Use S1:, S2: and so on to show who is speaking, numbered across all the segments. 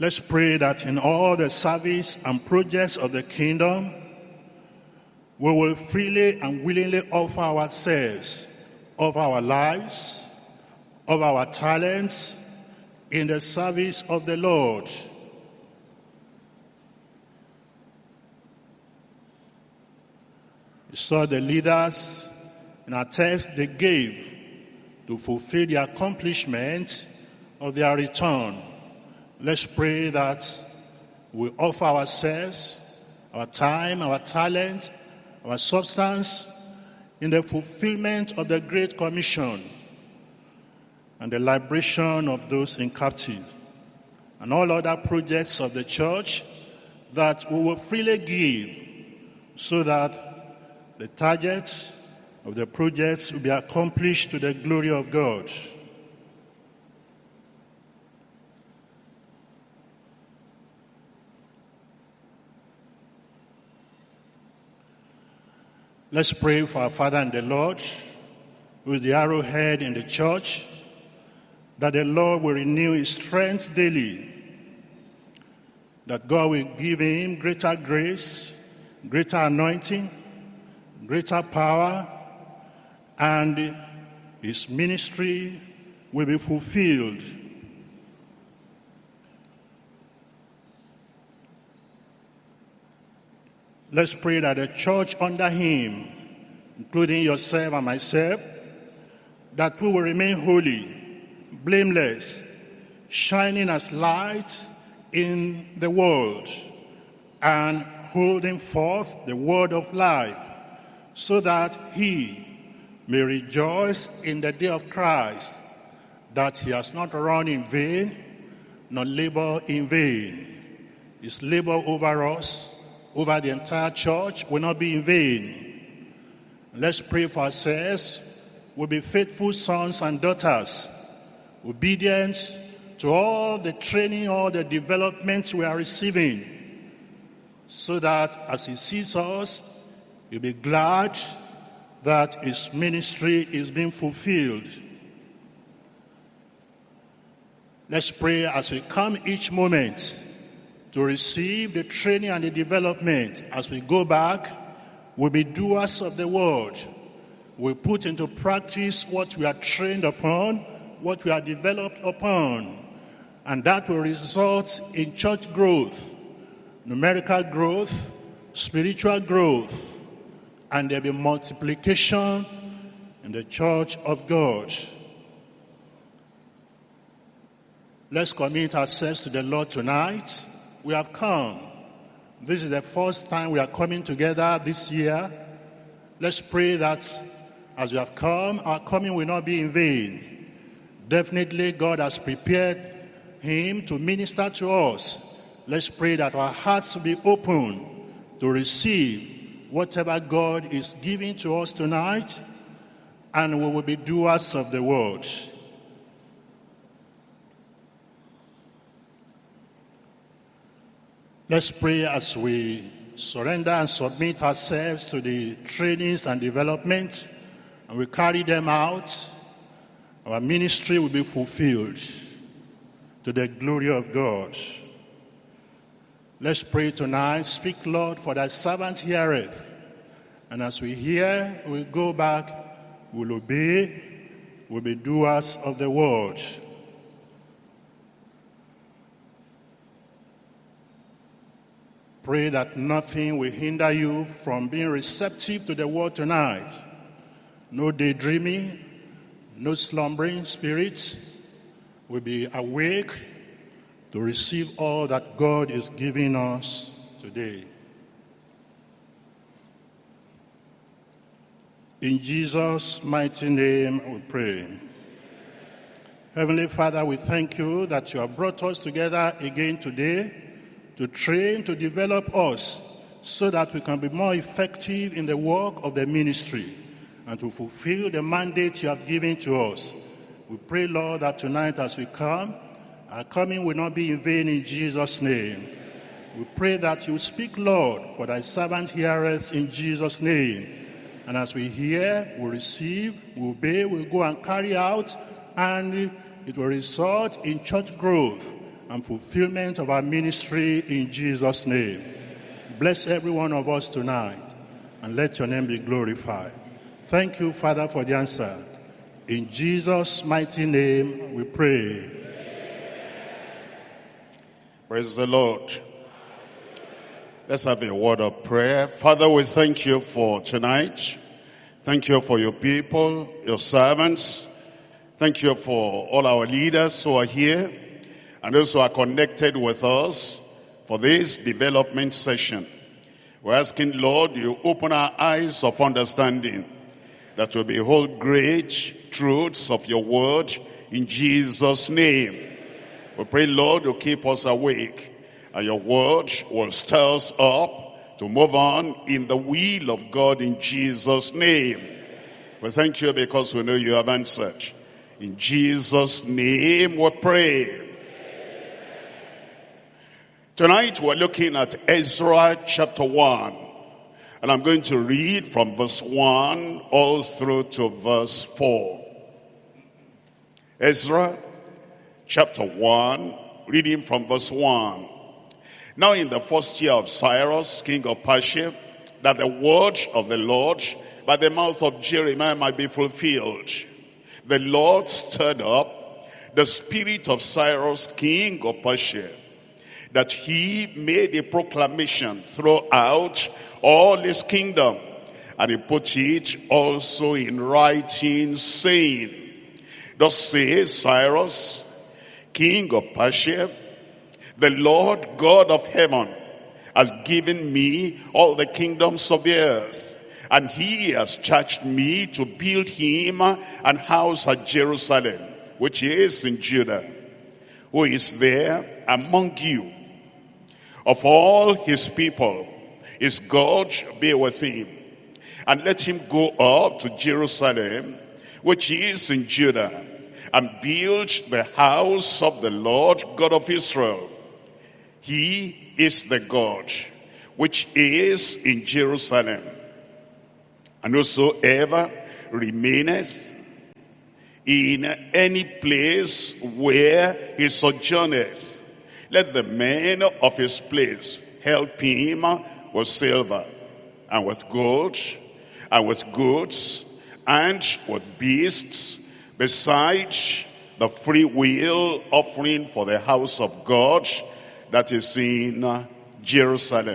S1: Let's pray that in all the service and projects of the kingdom, we will freely and willingly offer ourselves, of our lives, of our talents, in the service of the Lord. You saw the leaders in our text they gave to fulfill the accomplishment of their return. Let's pray that we offer ourselves, our time, our talent, our substance in the fulfillment of the Great Commission and the liberation of those in captivity and all other projects of the church, that we will freely give so that the target of the projects will be accomplished to the glory of God. Let's pray for our Father in the Lord, who is the arrowhead in the church, that the Lord will renew his strength daily, that God will give him greater grace, greater anointing, greater power, and his ministry will be fulfilled. Let's pray that the church under him, including yourself and myself, that we will remain holy, blameless, shining as lights in the world, and holding forth the word of life, so that he may rejoice in the day of Christ, that he has not run in vain, nor labored in vain. His labor over us, over the entire church, will not be in vain. Let's pray for ourselves. We'll be faithful sons and daughters, obedient to all the training, all the developments we are receiving, so that as he sees us, he'll be glad that his ministry is being fulfilled. Let's pray as we come each moment to receive the training and the development. As we go back, we'll be doers of the word. We'll put into practice what we are trained upon, what we are developed upon. And that will result in church growth, numerical growth, spiritual growth, and there'll be multiplication in the church of God. Let's commit ourselves to the Lord tonight. We have come. This is the first time we are coming together this year. Let's pray that as we have come, our coming will not be in vain. Definitely God has prepared him to minister to us. Let's pray that our hearts will be open to receive whatever God is giving to us tonight, and we will be doers of the word. Let's pray as we surrender and submit ourselves to the trainings and development, and we carry them out. Our ministry will be fulfilled to the glory of God. Let's pray tonight. Speak, Lord, for thy servant heareth. And as we hear, we'll go back, we'll obey, we'll be doers of the word. Pray that nothing will hinder you from being receptive to the word tonight. No daydreaming, no slumbering spirits. Will be awake to receive all that God is giving us today. In Jesus' mighty name we pray. Heavenly Father, we thank you that you have brought us together again today to train, to develop us, so that we can be more effective in the work of the ministry and to fulfill the mandate you have given to us. We pray, Lord, that tonight as we come, our coming will not be in vain in Jesus' name. We pray that you speak, Lord, for thy servant heareth in Jesus' name. And as we hear, we receive, we obey, we go and carry out, and it will result in church growth and fulfillment of our ministry in Jesus' name. Bless every one of us tonight, and let your name be glorified. Thank you, Father, for the answer. In Jesus' mighty name we pray.
S2: Praise the Lord. Let's have a word of prayer. Father, we thank you for tonight. Thank you for your people, your servants. Thank you for all our leaders who are here and those who are connected with us for this development session. We're asking, Lord, you open our eyes of understanding, that we behold great truths of your word in Jesus' name. We pray, Lord, you keep us awake, and your word will stir us up to move on in the will of God in Jesus' name. We thank you because we know you have answered. In Jesus' name we pray. Tonight we're looking at Ezra chapter 1. And I'm going to read from verse 1 all through to verse 4. Ezra chapter 1, reading from verse 1. Now in the first year of Cyrus, king of Persia, that the word of the Lord by the mouth of Jeremiah might be fulfilled, the Lord stirred up the spirit of Cyrus, king of Persia, that he made a proclamation throughout all his kingdom, and he put it also in writing, saying, thus says Cyrus, king of Persia, the Lord God of heaven has given me all the kingdoms of the earth, and he has charged me to build him an house at Jerusalem, which is in Judah. Who is there among you? Of all his people, his God be with him. And let him go up to Jerusalem, which is in Judah, and build the house of the Lord God of Israel. He is the God which is in Jerusalem. And whosoever remaineth in any place where he sojourneth, let the men of his place help him with silver, and with gold, and with goods, and with beasts, besides the free will offering for the house of God that is in Jerusalem.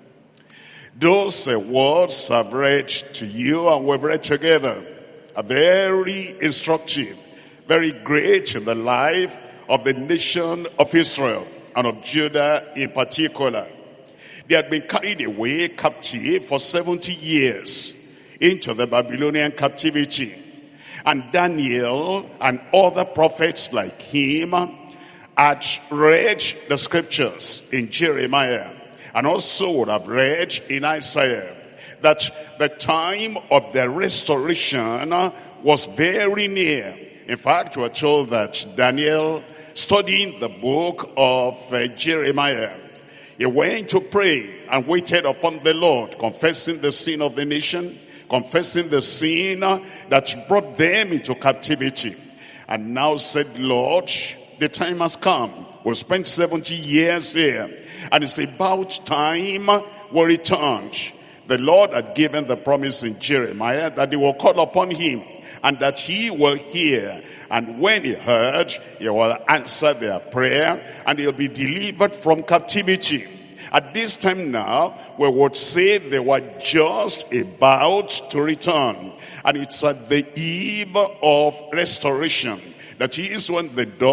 S2: Those words I've read to you, and we've read together, are very instructive, very great in the life of the nation of Israel and of Judah in particular. They had been carried away captive for 70 years into the Babylonian captivity. And Daniel and other prophets like him had read the scriptures in Jeremiah, and also would have read in Isaiah, that the time of the restoration was very near. In fact, we're told that Daniel, studying the book of Jeremiah, he went to pray and waited upon the Lord, confessing the sin of the nation, confessing the sin that brought them into captivity. And now said, Lord, the time has come. We've spent 70 years here, and it's about time we returned. The Lord had given the promise in Jeremiah that they will call upon him, and that he will hear. And when he heard, he will answer their prayer, and he'll be delivered from captivity. At this time now, we would say they were just about to return. And it's at the eve of restoration. That is when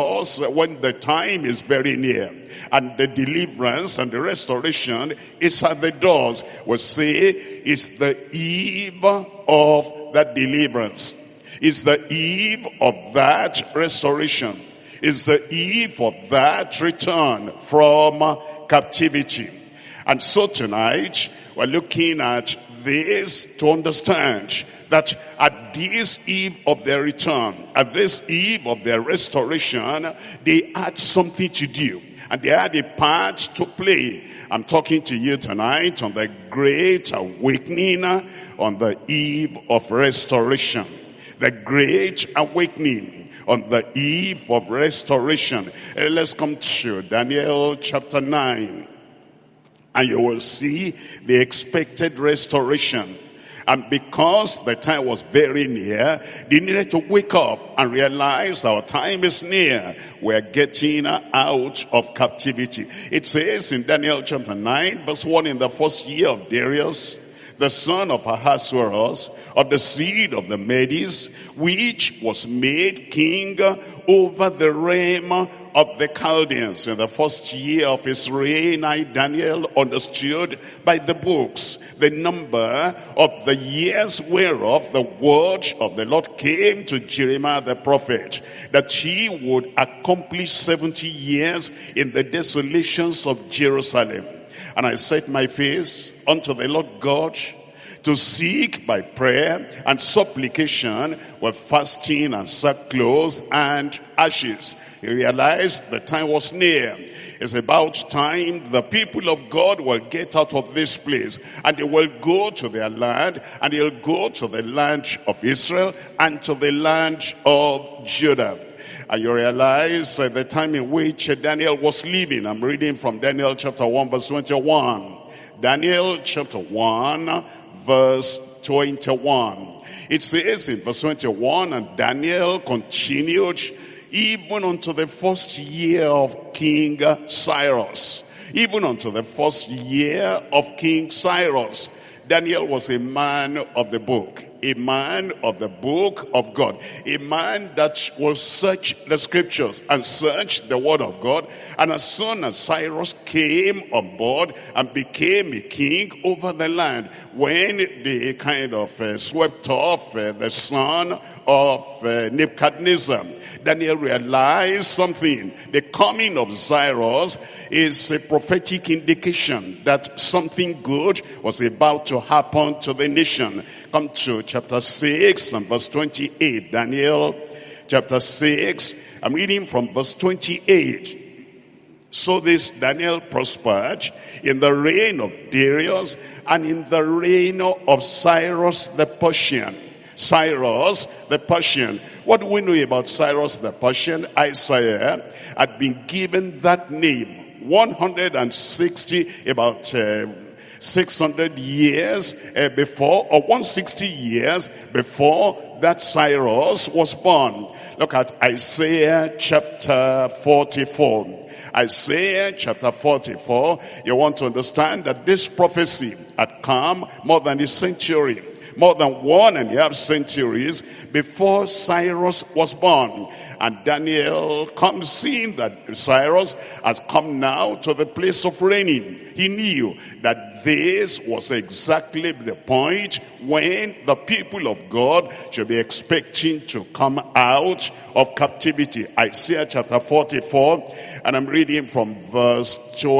S2: the time is very near. And the deliverance and the restoration is at the doors. We say it's the eve of that deliverance. It's the eve of that restoration. It's the eve of that return from captivity. And so tonight, we're looking at this to understand that at this eve of their return, at this eve of their restoration, they had something to do. And they had a part to play. I'm talking to you tonight on the great awakening on the eve of restoration. The great awakening on the eve of restoration. Let's come to Daniel chapter 9. And you will see the expected restoration. And because the time was very near, they needed to wake up and realize our time is near. We're getting out of captivity. It says in Daniel chapter 9, verse 1, in the first year of Darius, the son of Ahasuerus, of the seed of the Medes, which was made king over the realm of the Chaldeans. In the first year of his reign, I, Daniel, understood by the books the number of the years whereof the word of the Lord came to Jeremiah the prophet, that he would accomplish 70 years in the desolations of Jerusalem. And I set my face unto the Lord God to seek by prayer and supplication with fasting and sackcloth and ashes. He realized the time was near. It's about time the people of God will get out of this place, and they will go to their land, and they'll go to the land of Israel and to the land of Judah. And you realize the time in which Daniel was living. I'm reading from Daniel chapter 1 verse 21. Daniel chapter 1 verse 21. It says in verse 21, and Daniel continued even unto the first year of King Cyrus. Even unto the first year of King Cyrus. Daniel was a man of the book. A man of the book of God. A man that will search the scriptures and search the word of God. And as soon as Cyrus came on board and became a king over the land, when they kind of swept off the son of Nebuchadnezzar, Daniel realized something. The coming of Cyrus is a prophetic indication that something good was about to happen to the nation. Come to chapter 6 and verse 28. Daniel chapter 6. I'm reading from verse 28. So this Daniel prospered in the reign of Darius and in the reign of Cyrus the Persian. Cyrus the Persian. What do we know about Cyrus the Persian? Isaiah had been given that name 160, about 600 years before, or 160 years before that Cyrus was born. Look at Isaiah chapter 44. Isaiah chapter 44, you want to understand that this prophecy had come more than a century, more than 1.5 centuries before Cyrus was born. And Daniel comes seeing that Cyrus has come now to the place of reigning. He knew that this was exactly the point when the people of God should be expecting to come out of captivity. Isaiah chapter 44, and I'm reading from verse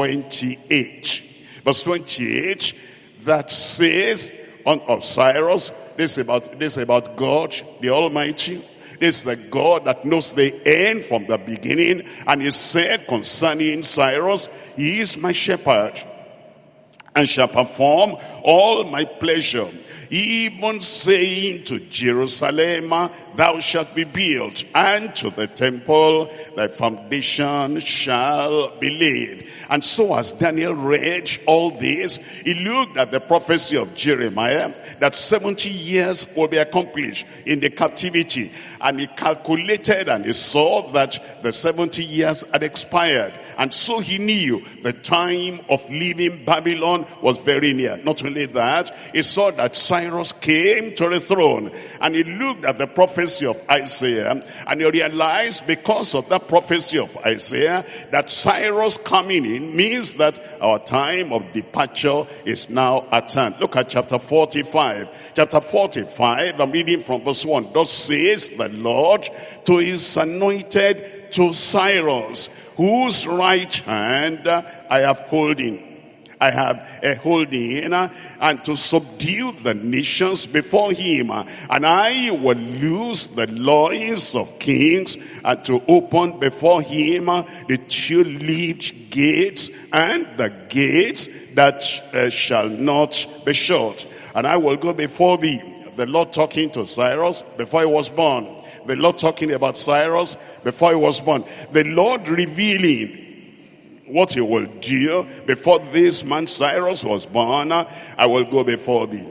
S2: 28. Verse 28, that says of Cyrus, this is about God, the Almighty. This is the God that knows the end from the beginning. And he said concerning Cyrus, he is my shepherd and shall perform all my pleasure. Even saying to Jerusalem, thou shalt be built, and to the temple thy foundation shall be laid. And so as Daniel read all this, he looked at the prophecy of Jeremiah that 70 years will be accomplished in the captivity. And he calculated and he saw that the 70 years had expired. And so he knew the time of leaving Babylon was very near. Not only that, he saw that Cyrus came to the throne. And he looked at the prophecy of Isaiah. And he realized because of that prophecy of Isaiah that Cyrus coming in means that our time of departure is now at hand. Look at chapter 45. Chapter 45, I'm reading from verse 1. Thus says the Lord to his anointed, to Cyrus, whose right hand I have holding. I have a holding, and to subdue the nations before him. And I will loose the loins of kings, and to open before him the two-leaved gates, and the gates that shall not be shut. And I will go before thee. The Lord talking to Cyrus before he was born. The Lord talking about Cyrus before he was born. The Lord revealing what he will do before this man Cyrus was born. I will go before thee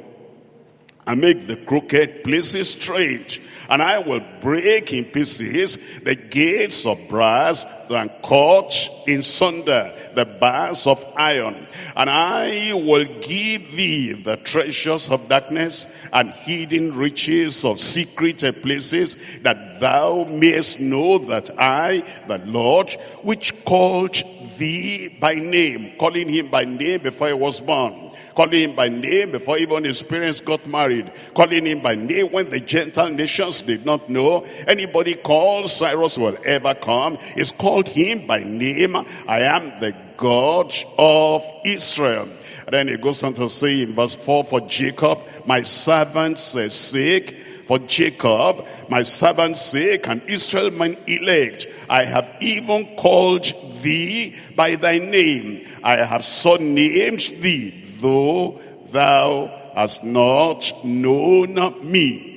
S2: and make the crooked places straight, and I will break in pieces the gates of brass and cut in sunder the bars of iron. And I will give thee the treasures of darkness and hidden riches of secret places, that thou mayest know that I, the Lord, which called thee by name, calling him by name before he was born, calling him by name before even his parents got married, calling him by name when the Gentile nations did not know anybody called Cyrus will ever come. It's called him by name. I am the God of Israel. And then it goes on to say in verse 4, for Jacob, my servant's sake, for Jacob, my servant's sake, and Israel, mine elect, I have even called thee by thy name. I have so named thee, though thou hast not known me.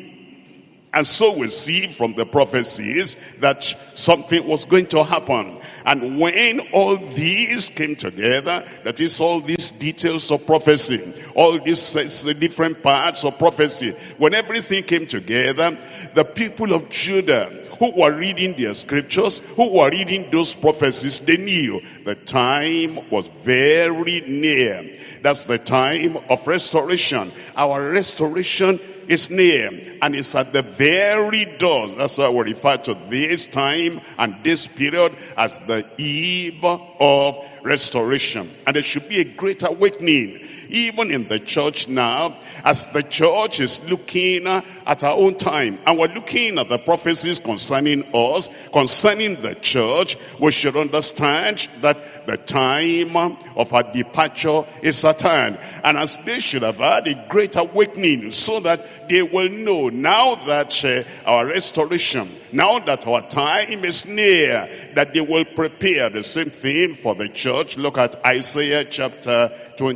S2: And so we see from the prophecies that something was going to happen. And when all these came together, that is all these details of prophecy, all these different parts of prophecy, when everything came together, the people of Judah who were reading their scriptures, who were reading those prophecies, they knew the time was very near. That's the time of restoration. Our restoration is near, and it's at the very doors. That's why we refer to this time and this period as the eve of restoration. And there should be a great awakening even in the church now, as the church is looking at our own time, and we're looking at the prophecies concerning us, concerning the church. We should understand that the time of our departure is at hand, and as they should have had a great awakening, so that they will know now that our restoration, now that our time is near, that they will prepare. The same thing for the church. Look at Isaiah chapter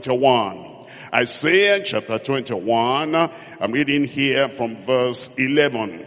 S2: 21. Isaiah chapter 21, I'm reading here from verse 11.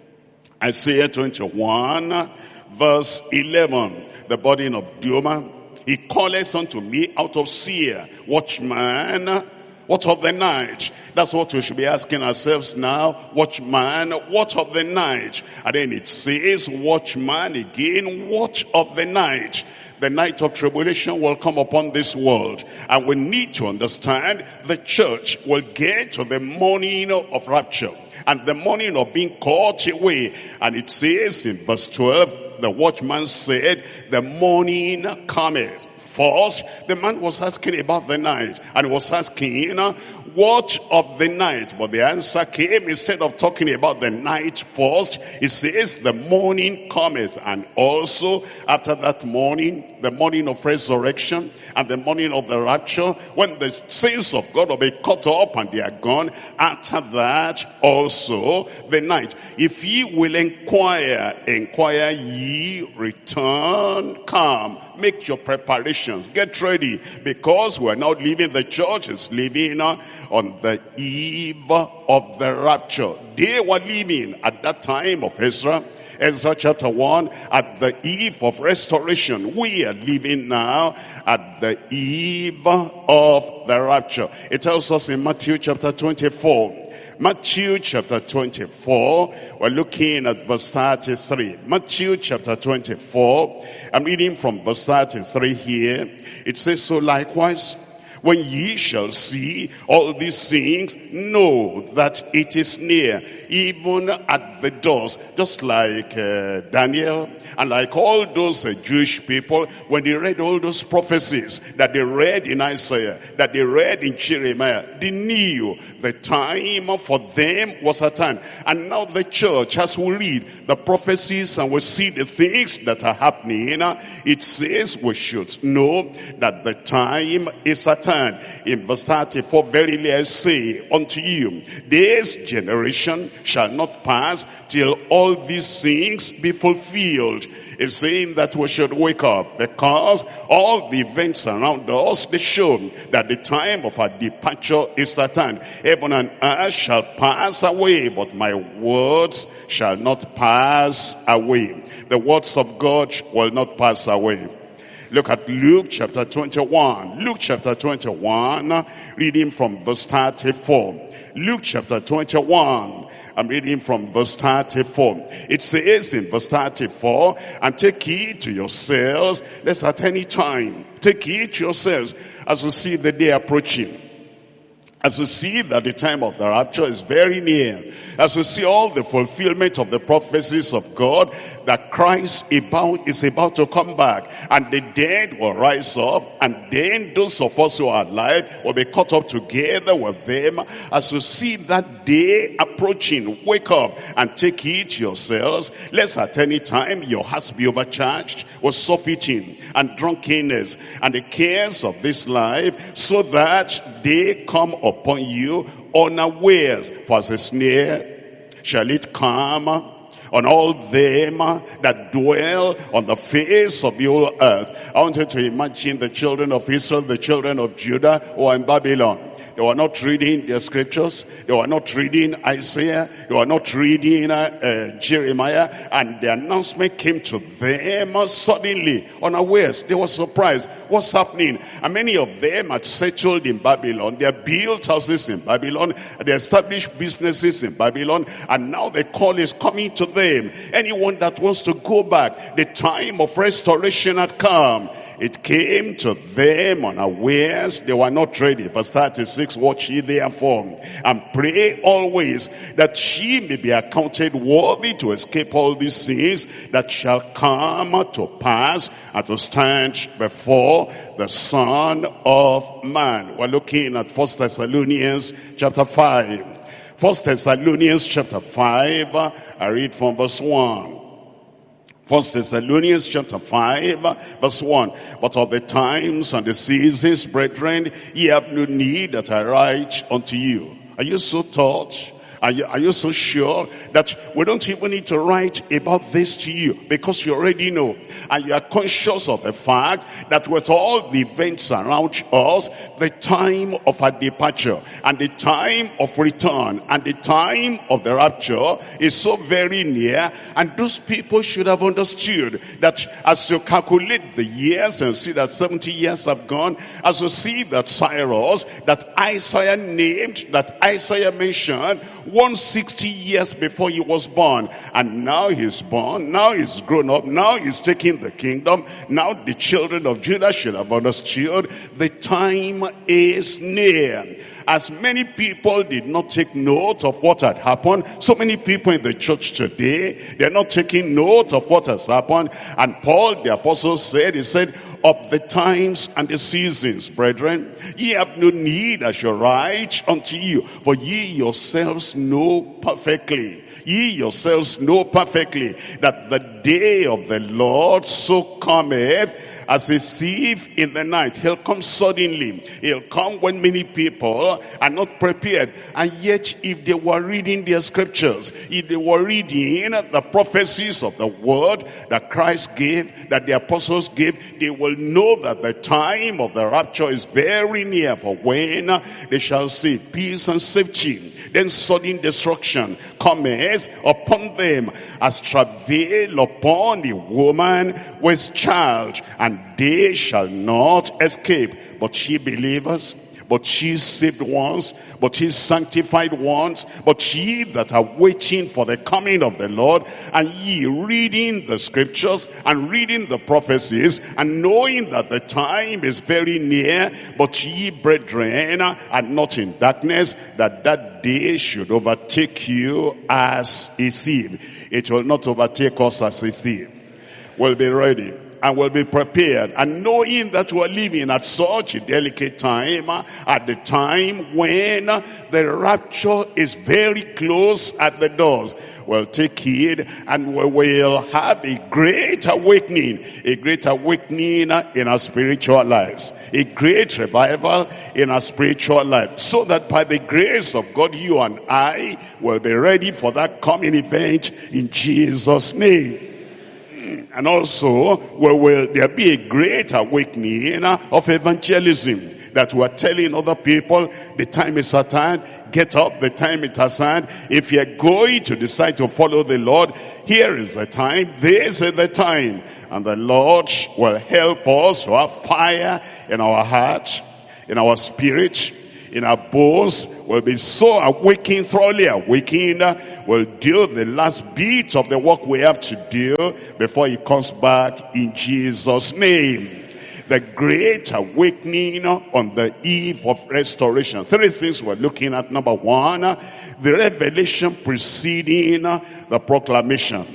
S2: Isaiah 21, verse 11. The burden of Duma. He calleth unto me out of Seir, watchman, what of the night? That's what we should be asking ourselves now. Watchman, what of the night? And then it says, watchman again, what of the night? The night of tribulation will come upon this world. And we need to understand the church will get to the morning of rapture, and the morning of being caught away. And it says in verse 12, the watchman said, the morning cometh. First, the man was asking about the night, and was asking, what of the night? But the answer came, instead of talking about the night first, it says the morning cometh. And also after that morning, the morning of resurrection and the morning of the rapture, when the saints of God will be caught up and they are gone, after that also the night. If ye will inquire ye, return, come, make your preparations, get ready, because we're now leaving, the church is leaving on the eve of the rapture. They were living at that time of Ezra chapter 1, at the eve of restoration. We are living now at the eve of the rapture. It tells us in Matthew chapter 24. Matthew chapter 24, we're looking at verse 33. Matthew chapter 24, I'm reading from verse 33 here. It says, so likewise, when ye shall see all these things, know that it is near, even at the doors. Just like Daniel and like all those Jewish people, when they read all those prophecies that they read in Isaiah, that they read in Jeremiah, they knew the time for them was at hand. And now the church, as we read the prophecies and we see the things that are happening, it says we should know that the time is at hand. stand. In verse 34, verily I say unto you, this generation shall not pass till all these things be fulfilled. It's saying that we should wake up, because all the events around us, they show that the time of our departure is at hand. Heaven and earth shall pass away, but my words shall not pass away. The words of God will not pass away. Look at Luke chapter 21. Luke chapter 21, reading from verse 34. Luke chapter 21. I'm reading from verse 34. It says in verse 34, and take heed to yourselves, lest at any time, take heed to yourselves, as you see the day approaching. As you see that the time of the rapture is very near. As you see all the fulfillment of the prophecies of God, that Christ is about to come back, and the dead will rise up, and then those of us who are alive will be caught up together with them. As you see that day approaching, wake up and take heed to yourselves, lest at any time your hearts be overcharged with surfeiting and drunkenness and the cares of this life, so that they come upon you unawares. For as a snare shall it come on all them that dwell on the face of the whole earth. I wanted to imagine the children of Israel, the children of Judah, who are in Babylon. They were not reading their scriptures. They were not reading Isaiah. They were not reading Jeremiah. And the announcement came to them suddenly, unawares. They were surprised. What's happening? And many of them had settled in Babylon. They built houses in Babylon. They established businesses in Babylon. And now the call is coming to them. Anyone that wants to go back, the time of restoration had come. It came to them unawares. They were not ready. Verse 36, watch ye therefore, and pray always, that ye may be accounted worthy to escape all these things that shall come to pass, and to stand before the Son of Man. We're looking at 1 Thessalonians chapter 5. 1 Thessalonians chapter 5, I read from verse 1. 1 Thessalonians chapter 5, verse 1. But of the times and the seasons, brethren, ye have no need that I write unto you. Are you so taught? Are you so sure that we don't even need to write about this to you, because you already know, and you are conscious of the fact that with all the events around us, the time of our departure and the time of return and the time of the rapture is so very near. And those people should have understood that as you calculate the years and see that 70 years have gone, as you see that Cyrus, that Isaiah named, that Isaiah mentioned, 160 years before he was born, and now he's born, now he's grown up, now he's taking the kingdom. Now the children of Judah should have understood the time is near. As many people did not take note of what had happened, so many people in the church today, they're not taking note of what has happened. And Paul the apostle said, he said, of the times and the seasons, brethren, ye have no need I shall write unto you, for ye yourselves know perfectly. Ye yourselves know perfectly that the day of the Lord so cometh as a thief in the night. He'll come suddenly. He'll come when many people are not prepared. And yet, if they were reading their scriptures, if they were reading the prophecies of the word that Christ gave, that the apostles gave, they will know that the time of the rapture is very near. For when they shall see peace and safety, then sudden destruction cometh upon them, as travail upon a woman with child, and they shall not escape. But ye believers, but ye saved ones, but ye sanctified ones, but ye that are waiting for the coming of the Lord, and ye reading the scriptures and reading the prophecies, and knowing that the time is very near, but ye, brethren, are not in darkness, that that day should overtake you as a thief. It will not overtake us as a thief. We'll be ready. and will be prepared. And knowing that we're living at such a delicate time, at the time when the rapture is very close at the doors, we'll take heed and we will have a great awakening in our spiritual lives, a great revival in our spiritual life, so that by the grace of God, you and I will be ready for that coming event in Jesus' name. And also, will there be a great awakening of evangelism, that we're telling other people, the time is at hand, get up, the time is at hand. If you're going to decide to follow the Lord, here is the time, this is the time. And the Lord will help us to have fire in our heart, in our spirit, in our bones. Will be so awakened, thoroughly awakened. We'll do the last bit of the work we have to do before he comes back in Jesus' name. The great awakening on the eve of restoration. Three things we're looking at. Number one, the revelation preceding the proclamation.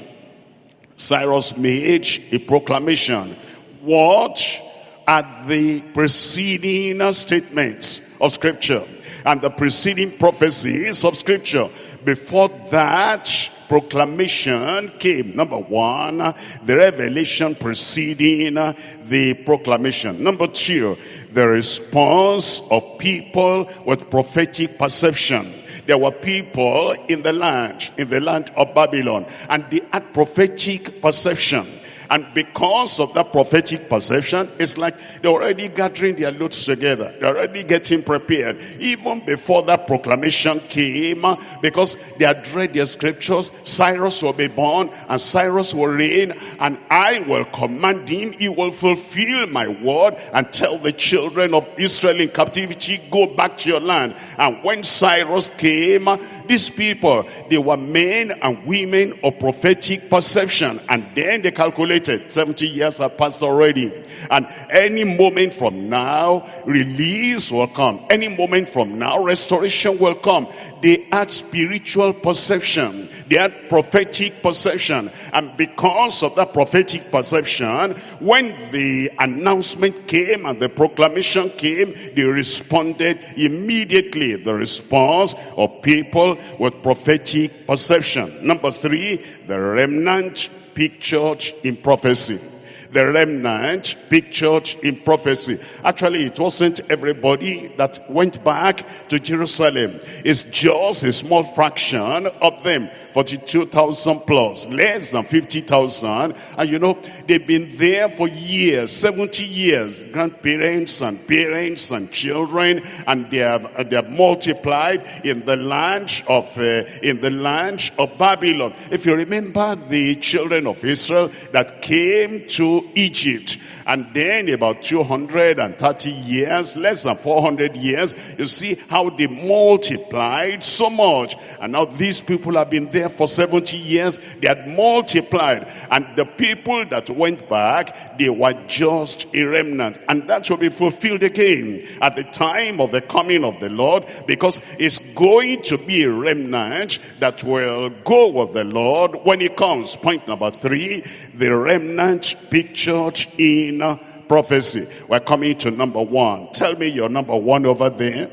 S2: Cyrus made a proclamation. What are the preceding statements of Scripture and the preceding prophecies of Scripture? Before that proclamation came, number one, the revelation preceding the proclamation. Number two, the response of people with prophetic perception. There were people in the land of Babylon, and they had prophetic perception. And because of that prophetic perception, it's like they're already gathering their loads together. They're already getting prepared. Even before that proclamation came, because they had read their scriptures, Cyrus will be born, and Cyrus will reign, and I will command him. He will fulfill my word and tell the children of Israel in captivity, go back to your land. And when Cyrus came, these people, they were men and women of prophetic perception. And then they calculated 70 years have passed already. And any moment from now, release will come. Any moment from now, restoration will come. They had spiritual perception. They had prophetic perception. And because of that prophetic perception, when the announcement came and the proclamation came, they responded immediately. The response of people with prophetic perception. Number three, the remnant pictured in prophecy. The remnant pictured in prophecy. Actually, it wasn't everybody that went back to Jerusalem. It's just a small fraction of them. 42,000 plus, less than 50,000. And you know, they've been there for years, 70 years. Grandparents and parents and children, and they have multiplied in the land of Babylon. If you remember the children of Israel that came to Egypt, and then about 230 years, less than 400 years, you see how they multiplied so much. And now these people have been there for 70 years. They had multiplied. And the people that went back, they were just a remnant. And that will be fulfilled again at the time of the coming of the Lord, because it's going to be a remnant that will go with the Lord when he comes. Point number three, the remnant pictured in prophecy. We're coming to number one. Tell me your number one over there.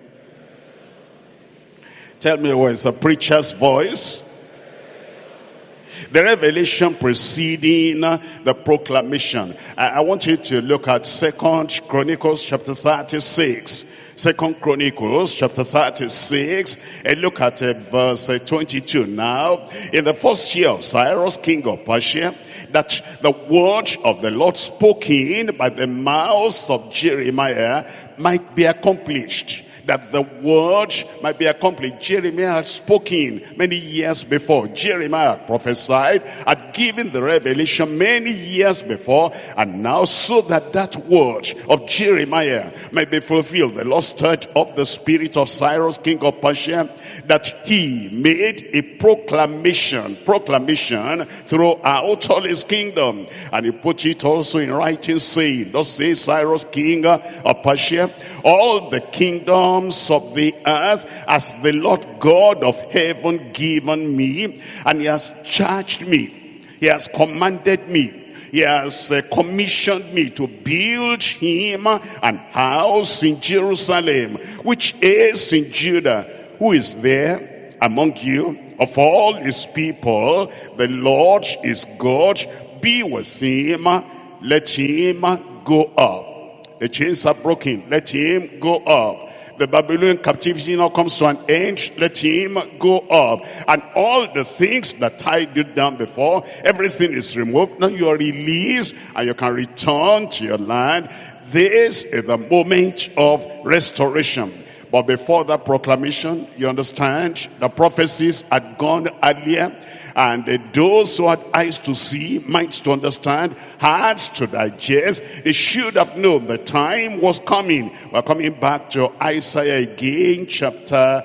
S2: Tell me where's the preacher's voice. The revelation preceding the proclamation. I want you to look at 2 Chronicles chapter 36. 2 Chronicles chapter 36, and look at verse 22. Now, in the first year of Cyrus, king of Persia, that the word of the Lord spoken by the mouth of Jeremiah might be accomplished. That the word might be accomplished. Jeremiah had spoken many years before. Jeremiah had prophesied, had given the revelation many years before, and now so that that word of Jeremiah might be fulfilled, the Lord stirred up the spirit of Cyrus, king of Persia, that he made a proclamation throughout all his kingdom, and he put it also in writing, saying, thus says Cyrus, king of Persia, all the kingdoms of the earth as the Lord God of heaven given me, and he has charged me, he has commanded me, He has commissioned me to build him an house in Jerusalem, which is in Judah. Who is there among you? Of all his people, the Lord is God. Be with him. Let him go up. The chains are broken. Let him go up. The Babylonian captivity now comes to an end. Let him go up. And all the things that tied you down before, everything is removed. Now you are released and you can return to your land. This is the moment of restoration. But before that proclamation, you understand, the prophecies had gone earlier. And those who had eyes to see, minds to understand, hearts to digest, they should have known the time was coming. We're coming back to Isaiah again, chapter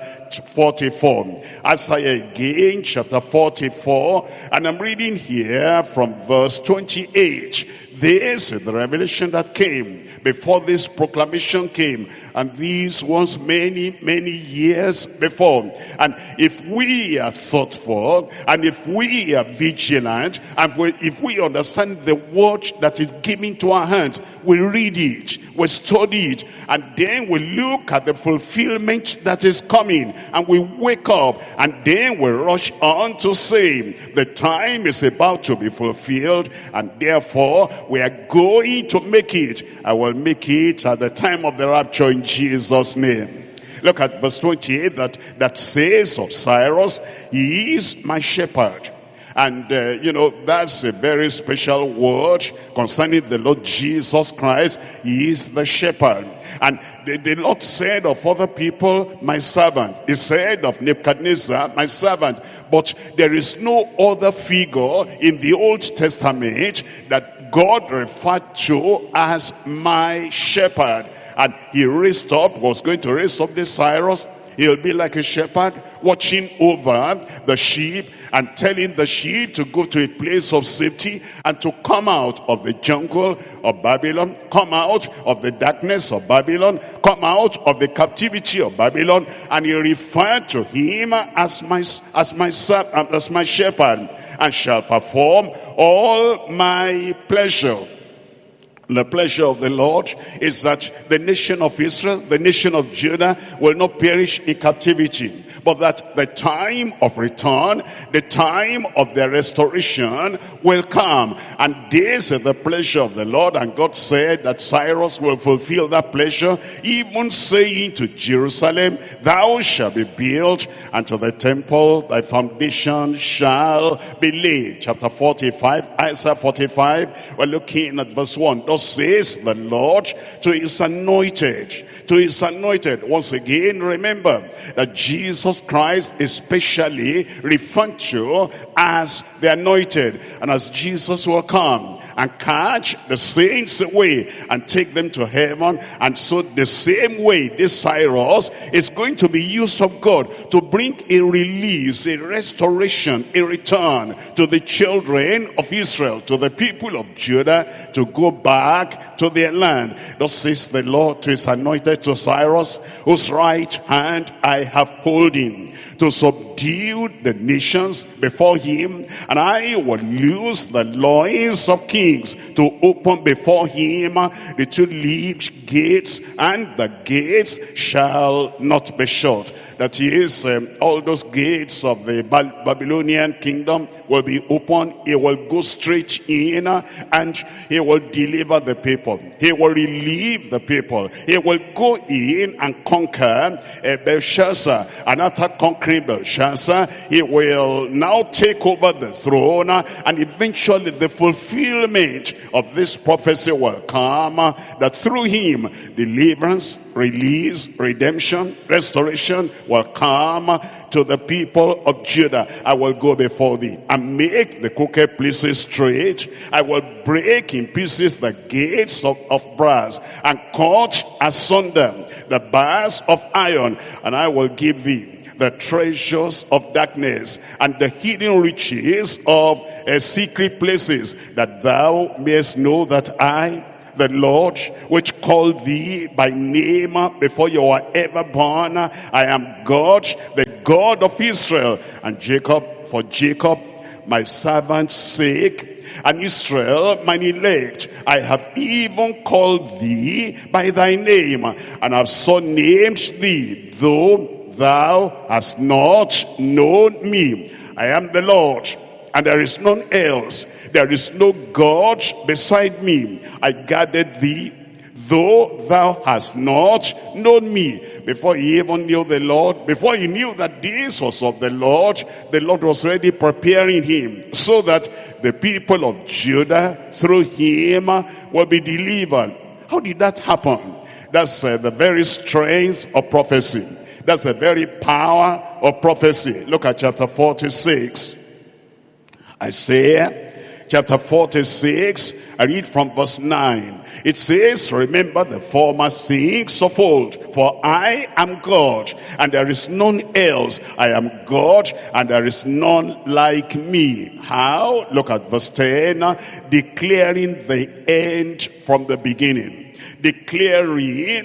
S2: 44. Isaiah again, chapter 44. And I'm reading here from verse 28. This is the revelation that came before this proclamation came. And this was many, many years before. And if we are thoughtful, and if we are vigilant, and if we understand the word that is given to our hands, we read it, we study it, and then we look at the fulfillment that is coming, and we wake up, and then we rush on to say, the time is about to be fulfilled, and therefore we are going to make it. I will make it at the time of the rapture in Jesus' name. Look at verse 28 that says of Cyrus, he is my shepherd. And, that's a very special word concerning the Lord Jesus Christ. He is the shepherd. And the Lord said of other people, my servant. He said of Nebuchadnezzar, my servant. But there is no other figure in the Old Testament that God referred to as my shepherd. And he was going to raise up the Cyrus. He'll be like a shepherd watching over the sheep and telling the sheep to go to a place of safety and to come out of the jungle of Babylon, come out of the darkness of Babylon, come out of the captivity of Babylon. And he referred to him as my shepherd, and shall perform all my pleasure. The pleasure of the Lord is that the nation of Israel, the nation of Judah, will not perish in captivity, but that the time of return, the time of their restoration will come. And this is the pleasure of the Lord. And God said that Cyrus will fulfill that pleasure, even saying to Jerusalem, thou shalt be built, and to the temple thy foundation shall be laid. Chapter 45, Isaiah 45, we're looking at verse 1. Thus says the Lord to his anointed. To his anointed. Once again, remember that Jesus Christ is specially referred to as the anointed. And as Jesus will come and catch the saints away and take them to heaven, and so the same way this Cyrus is going to be used of God to bring a release, a restoration, a return to the children of Israel, to the people of Judah, to go back to their land. Thus says the Lord to his anointed, to Cyrus, whose right hand I have holding, to subdue the nations before him, and I will loose the loins of kings, to open before him the two-leaved gates, and the gates shall not be shut. That is, all those gates of the Babylonian kingdom will be open. He will go straight in, and he will deliver the people. He will relieve the people. He will go in and conquer Belshazzar. And after conquering Belshazzar, he will now take over the throne, and eventually the fulfillment of this prophecy will come, that through him deliverance, release, redemption, restoration will come to the people of Judah. I will go before thee and make the crooked places straight. I will break in pieces the gates of brass, and cut asunder the bars of iron, and I will give thee the treasures of darkness and the hidden riches of secret places, that thou mayest know that I, the Lord, which called thee by name before you were ever born, I am God, the God of Israel and Jacob, for Jacob my servant's sake, and Israel mine elect. I have even called thee by thy name, and have so named thee, though thou hast not known me. I am the Lord, and there is none else. There is no God beside me. I gathered thee, though thou hast not known me. Before he even knew the Lord, before he knew that this was of the Lord was already preparing him, so that the people of Judah, through him, will be delivered. How did that happen? That's the very strength of prophecy. That's the very power of prophecy. Look at chapter 46. Isaiah chapter 46, I read from verse 9. It says, remember the former things of old, for I am God, and there is none else. I am God, and there is none like me. How? Look at verse 10, declaring the end from the beginning. Declaring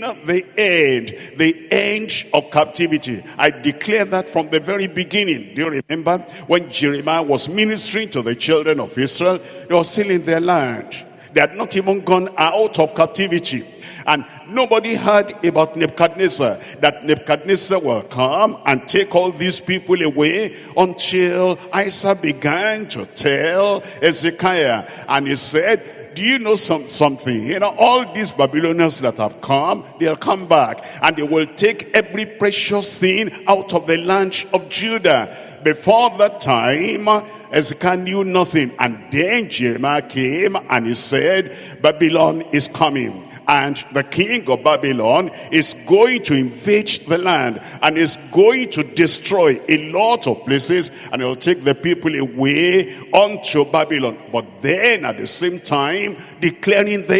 S2: the end of captivity. I declare that from the very beginning. Do you remember when Jeremiah was ministering to the children of Israel? They were still in their land. They had not even gone out of captivity. And nobody heard about Nebuchadnezzar, that Nebuchadnezzar will come and take all these people away, until Isaiah began to tell Hezekiah. And he said, do you know something? You know, all these Babylonians that have come, they'll come back, and they will take every precious thing out of the land of Judah. Before that time, Hezekiah knew nothing. And then Jeremiah came and he said, Babylon is coming. And the king of Babylon is going to invade the land, and is going to destroy a lot of places, and he'll take the people away unto Babylon. But then at the same time declaring the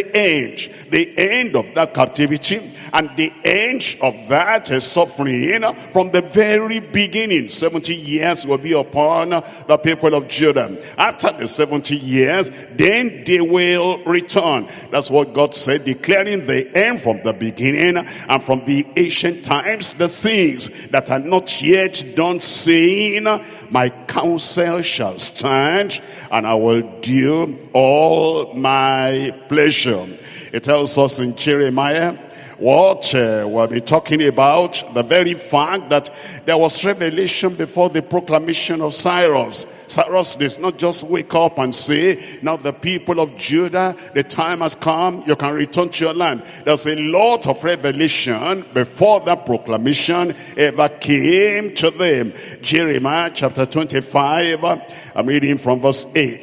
S2: end of that captivity, and the end of that suffering from the very beginning. 70 years will be upon the people of Judah. After the 70 years, then they will return. That's what God said, declaring the end from the beginning, and from the ancient times the things that are not yet done, saying, my counsel shall stand, and I will do all my pleasure. It tells us in Jeremiah what we'll be talking about, the very fact that there was revelation before the proclamation of Cyrus. Cyrus did not just wake up and say, now the people of Judah, the time has come, you can return to your land. There's a lot of revelation before that proclamation ever came to them. Jeremiah chapter 25, I'm reading from verse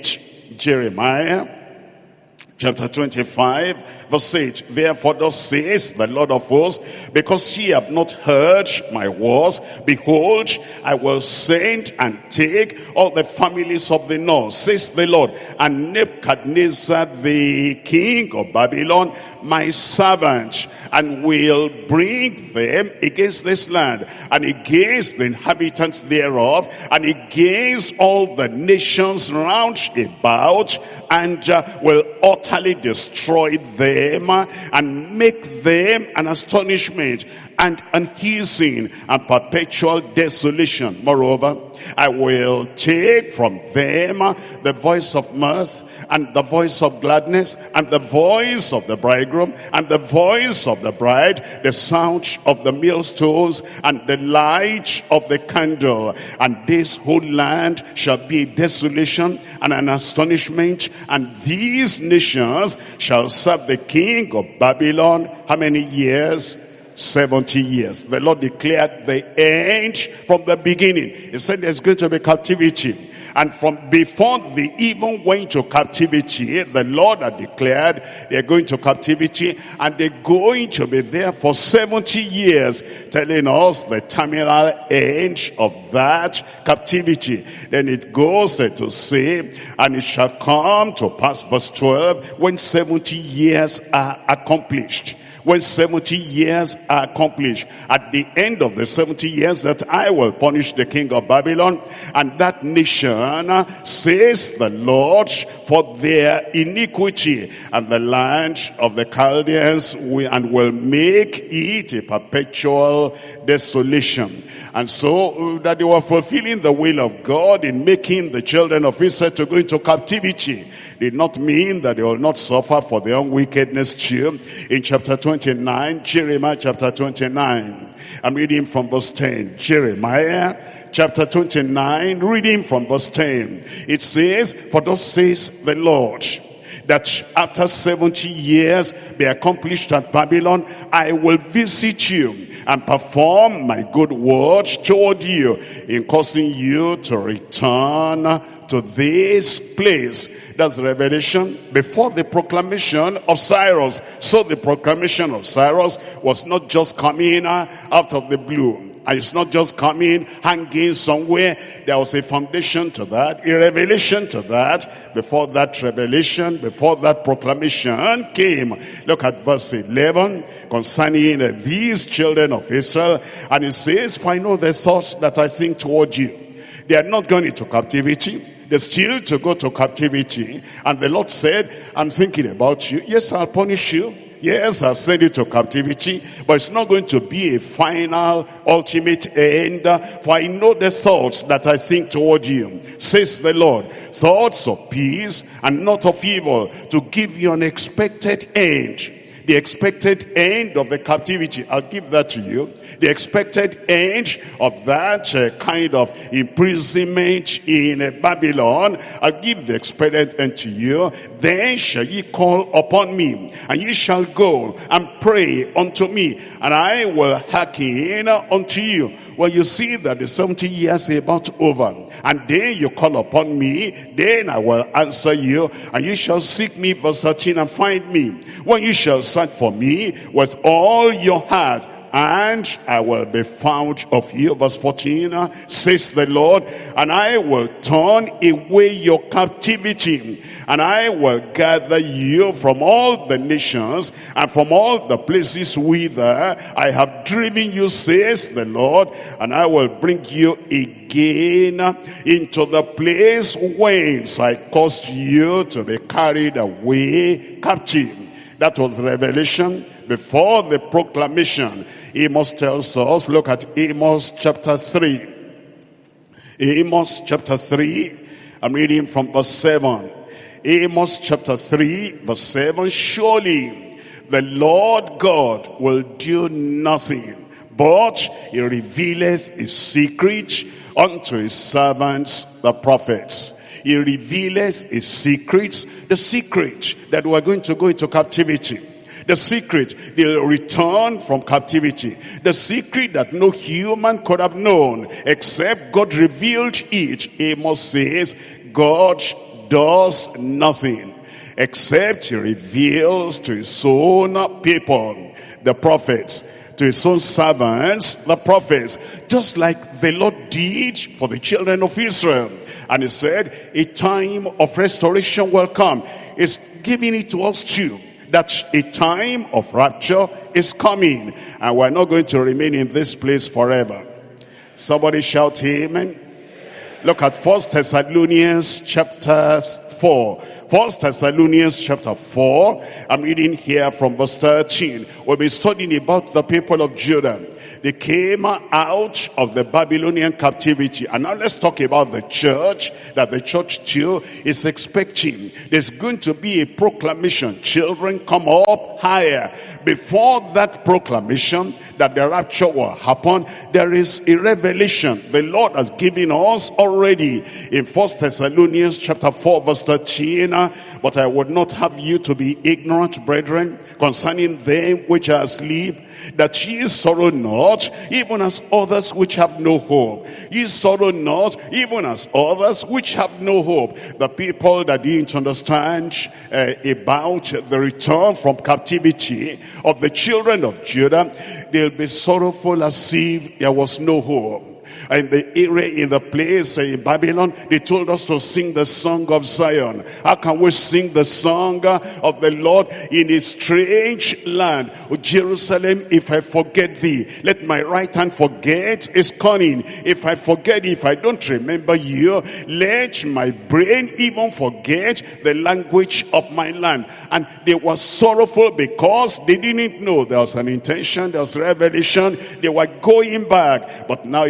S2: 8. Jeremiah chapter 25, verse 8. Therefore thus says the Lord of hosts, because ye have not heard my words, behold, I will send and take all the families of the north, says the Lord, and Nebuchadnezzar the king of Babylon, my servant, and will bring them against this land, and against the inhabitants thereof, and against all the nations round about, and will utterly destroy them, and make them an astonishment, and an hissing, and perpetual desolation. Moreover, I will take from them the voice of mirth, and the voice of gladness, and the voice of the bridegroom, and the voice of the bride, the sound of the millstones, and the light of the candle. And this whole land shall be a desolation and an astonishment, and these nations shall serve the king of Babylon. How many years? 70 years. The Lord declared the end from the beginning. He said there's going to be captivity. And from before they even went to captivity, the Lord had declared they're going to captivity, and they're going to be there for 70 years, telling us the terminal end of that captivity. Then it goes to say, and it shall come to pass, verse 12, when 70 years are accomplished. When 70 years are accomplished, at the end of the 70 years, that I will punish the king of Babylon and that nation, says the Lord, for their iniquity, and the land of the Chaldeans, and will make it a perpetual desolation. And so that they were fulfilling the will of God in making the children of Israel to go into captivity. did not mean that they will not suffer for their own wickedness too. In chapter 29, Jeremiah chapter 29, I'm reading from verse 10. Jeremiah chapter 29, reading from verse 10. It says, "For thus says the Lord, that after 70 years be accomplished at Babylon, I will visit you and perform my good word toward you in causing you to return to this place." That's Revelation before the proclamation of Cyrus. So the proclamation of Cyrus was not just coming out of the blue. And it's not just coming, hanging somewhere. There was a foundation to that, a revelation to that. Before that revelation, before that proclamation came. Look at verse 11 concerning these children of Israel. And it says, "For I know the thoughts that I think toward you." They are not going into captivity. They're still to go to captivity. And the Lord said, "I'm thinking about you. Yes, I'll punish you. Yes, I'll send you to captivity, but it's not going to be a final, ultimate end. For I know the thoughts that I think toward you, says the Lord, thoughts of peace and not of evil, to give you an expected end." The expected end of the captivity, I'll give that to you. The expected end of that kind of imprisonment in Babylon, I'll give the expected end to you. "Then shall ye call upon me, and ye shall go and pray unto me, and I will hearken unto you." Well, you see that the 70 years are about over. "And then you call upon me, then I will answer you, and you shall seek me," verse 13, "and find me. When you shall search for me with all your heart, and I will be found of you." Verse 14, says the Lord, "And I will turn away your captivity, and I will gather you from all the nations and from all the places whither I have driven you, says the Lord, and I will bring you again into the place whence I caused you to be carried away captive." That was Revelation before the proclamation. Amos tells us, look at Amos chapter 3. Amos chapter 3, I'm reading from verse 7. Amos chapter 3, verse 7. "Surely the Lord God will do nothing, but he revealeth his secret unto his servants the prophets." He revealeth his secrets, the secret that we're going to go into captivity. The secret, the return from captivity. The secret that no human could have known except God revealed it. Amos says, God does nothing except he reveals to his own people, the prophets, to his own servants, the prophets, just like the Lord did for the children of Israel. And he said, a time of restoration will come. He's giving it to us too, that a time of rapture is coming, and we're not going to remain in this place forever. Somebody shout amen. Look at 1 Thessalonians chapter 4. 1 Thessalonians chapter 4. I'm reading here from verse 13. We'll be studying about the people of Judah. They came out of the Babylonian captivity. And now let's talk about the church, that the church too is expecting. There's going to be a proclamation. Children, come up higher. Before that proclamation, that the rapture will happen, there is a revelation the Lord has given us already in 1 Thessalonians chapter 4 verse 13. But I would not have you to be ignorant, brethren, concerning them which are asleep, that ye sorrow not, even as others which have no hope. Ye sorrow not, even as others which have no hope. The people that didn't understand about the return from captivity of the children of Judah, they'll be sorrowful as if there was no hope. In the area, in the place in Babylon, they told us to sing the song of Zion. How can we sing the song of the Lord in a strange land? O Jerusalem, if I forget thee, let my right hand forget his cunning. If I forget, if I don't remember you, let my brain even forget the language of my land. And they were sorrowful because they didn't know there was an intention, there was revelation. They were going back. But now it says,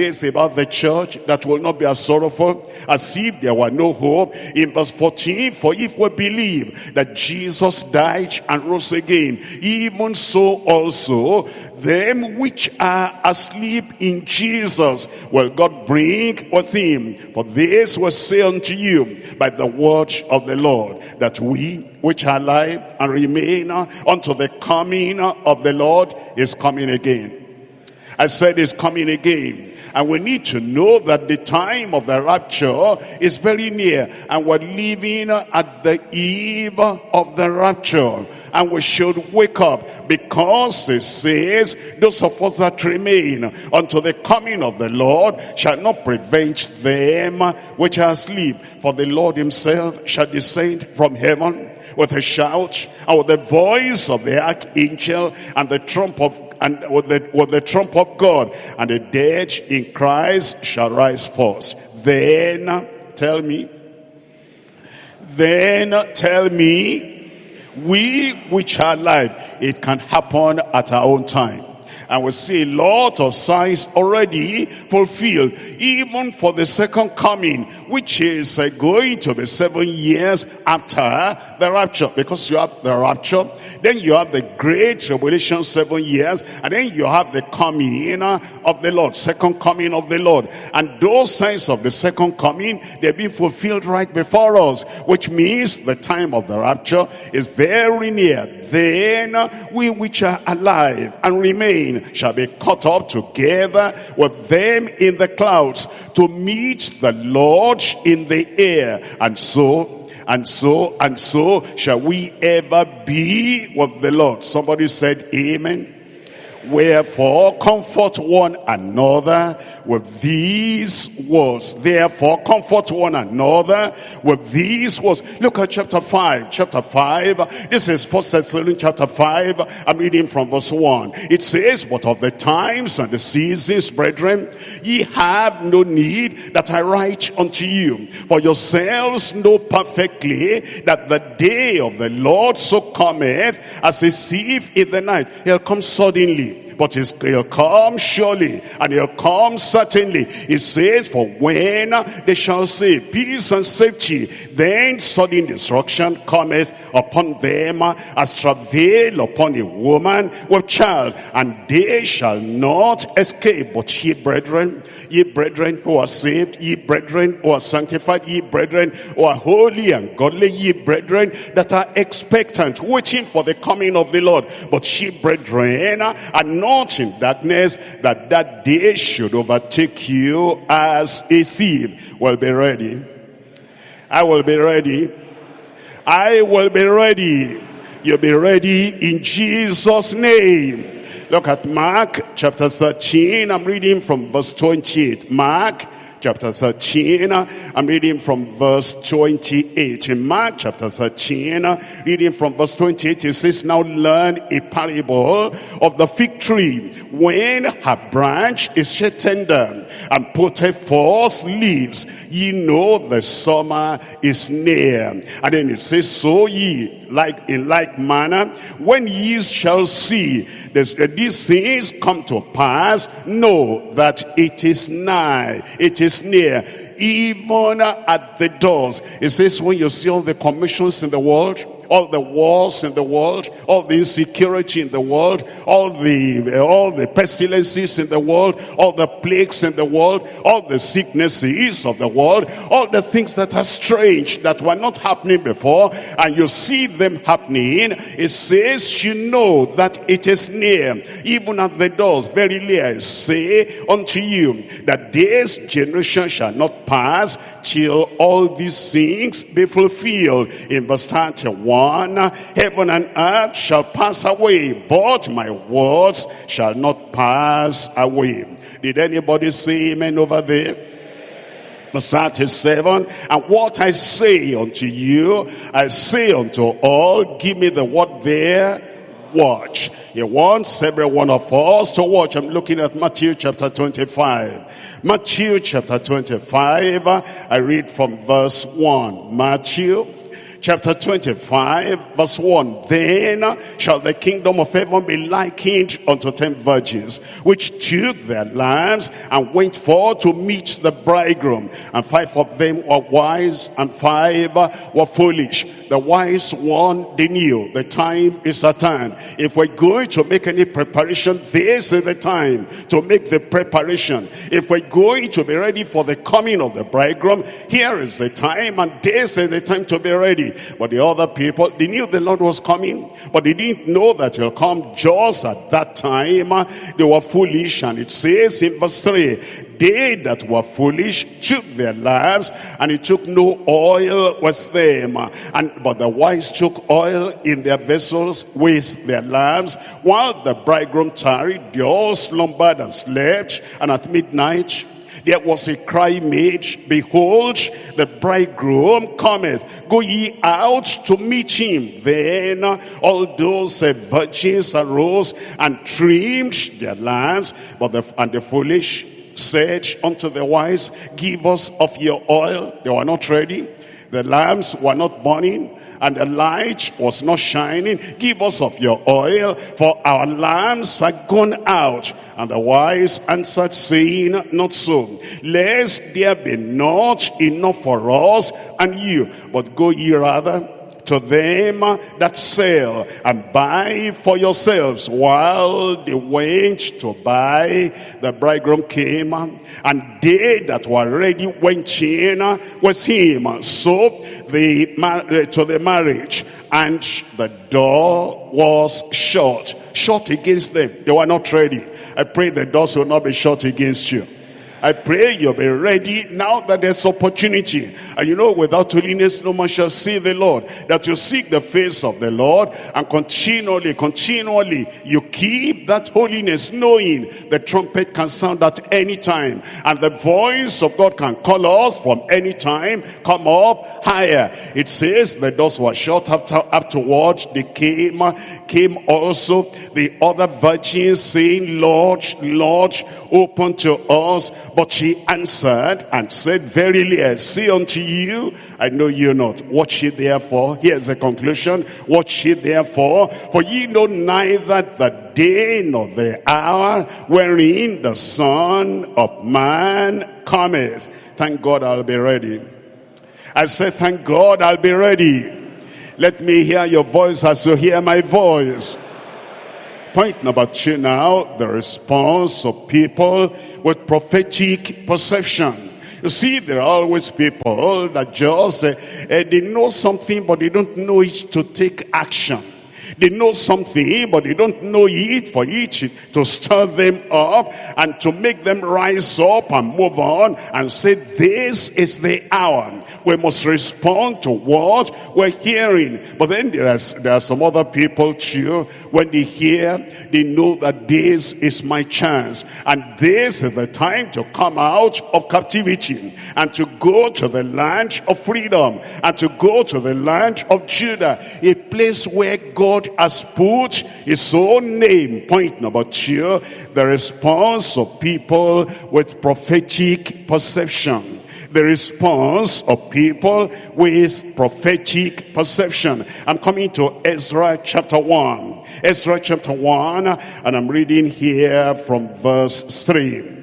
S2: says about the church that will not be as sorrowful as if there were no hope. In verse 14, for if we believe that Jesus died and rose again, even so also them which are asleep in Jesus will God bring with him. For this will say unto you by the word of the Lord, that we which are alive and remain unto the coming of the Lord is coming again. I said is coming again. And we need to know that the time of the rapture is very near. And we're living at the eve of the rapture. And we should wake up, because it says, those of us that remain unto the coming of the Lord shall not prevent them which are asleep. For the Lord himself shall descend from heaven with a shout, and with the voice of the archangel, and the trump of with the trump of God, and the dead in Christ shall rise first. Then tell me, we which are alive, it can happen at our own time. And we see a lot of signs already fulfilled, even for the second coming, which is going to be 7 years after the rapture. Because you have the rapture, then you have the great tribulation, 7 years, and then you have the coming of the Lord, second coming of the Lord. And those signs of the second coming, they're being fulfilled right before us, which means the time of the rapture is very near. Then we which are alive and remain shall be caught up together with them in the clouds to meet the Lord in the air. And so shall we ever be with the Lord. Somebody said amen. Wherefore comfort one another with these words. Therefore comfort one another with these words. Look at chapter 5. Chapter 5. This is 1 Thessalonians chapter 5. I'm reading from verse 1. It says, but of the times and the seasons, brethren, ye have no need that I write unto you. For yourselves know perfectly that the day of the Lord so cometh as a thief in the night. He'll come suddenly. But he'll come surely, and he'll come certainly. It says, for when they shall say peace and safety, then sudden destruction cometh upon them as travail upon a woman with child, and they shall not escape. But ye brethren who are saved, ye brethren who are sanctified, ye brethren who are holy and godly, ye brethren that are expectant, waiting for the coming of the Lord. But ye brethren are not in darkness, that that day should overtake you as a thief. Will be ready. I will be ready. I will be ready. You'll be ready in Jesus' name. Look at Mark chapter 13. I'm reading from verse 28. Mark chapter 13, I'm reading from verse 28. In Mark chapter 13, reading from verse 28, it says, now learn a parable of the fig tree. When her branch is yet tender and putteth forth leaves, ye know the summer is near. And then it says, so ye, in like manner, when ye shall see these things come to pass, know that it is nigh, it is near, even at the doors. It says, when you see all the commissions in the world, all the wars in the world, all the insecurity in the world, all the pestilences in the world, all the plagues in the world, all the sicknesses of the world, all the things that are strange, that were not happening before, and you see them happening, it says, you know that it is near, even at the doors. Verily I say unto you, that this generation shall not pass till all these things be fulfilled. In verse 31, heaven and earth shall pass away, but my words shall not pass away. Did anybody say amen over there? Verse 37, and what I say unto you, I say unto all, give me the word there, watch. He wants every one of us to watch. I'm looking at Matthew chapter 25. Matthew chapter 25, I read from verse 1. Matthew Chapter 25, verse 1. Then shall the kingdom of heaven be likened unto 10 virgins, which took their lamps and went forth to meet the bridegroom. And 5 of them were wise, and 5 were foolish. The wise one, they knew the time is at hand. If we're going to make any preparation, this is the time to make the preparation. If we're going to be ready for the coming of the bridegroom, here is the time, and this is the time to be ready. But the other people, they knew the Lord was coming, but they didn't know that he'll come just at that time. They were foolish, and it says in verse 3, they that were foolish took their lamps, and it took no oil with them. But the wise took oil in their vessels with their lamps. While the bridegroom tarried, they all slumbered and slept. And at midnight there was a cry made, behold, the bridegroom cometh, go ye out to meet him. Then all those virgins arose and trimmed their lamps. And the foolish said unto the wise, give us of your oil. They were not ready. The lamps were not burning, and the light was not shining. Give us of your oil, for our lamps are gone out. And the wise answered, saying, not so, lest there be not enough for us and you, but go ye rather to them that sell, and buy for yourselves. While they went to buy, the bridegroom came, and they that were ready went in with him. So they to the marriage, and the door was shut against them. They were not ready. I pray the doors will not be shut against you. I pray you'll be ready now that there's opportunity. And you know, without holiness no man shall see the Lord. That you seek the face of the Lord, and continually you keep that holiness, knowing the trumpet can sound at any time, and the voice of God can call us from any time. Come up higher. It says the doors were shut. Afterward they came also the other virgins, saying, Lord, Lord, open to us. But he answered and said, verily I say unto you, I know you not. Watch ye therefore. Here's the conclusion. Watch ye therefore, for ye know neither the day nor the hour wherein the Son of Man cometh. Thank God I'll be ready. I said, thank God I'll be ready. Let me hear your voice as you hear my voice. Point number 2 now, the response of people with prophetic perception. You see, there are always people that just, they know something, but they don't know it to take action. They know something, but they don't know it for it to stir them up and to make them rise up and move on and say, this is the hour. We must respond to what we're hearing. But then there are some other people too. When they hear, they know that this is my chance. And this is the time to come out of captivity and to go to the land of freedom and to go to the land of Judah, a place where God has put his own name. Point number 2, the response of people with prophetic perception. The response of people with prophetic perception. I'm coming to Ezra chapter 1. Ezra chapter 1, and I'm reading here from verse 3.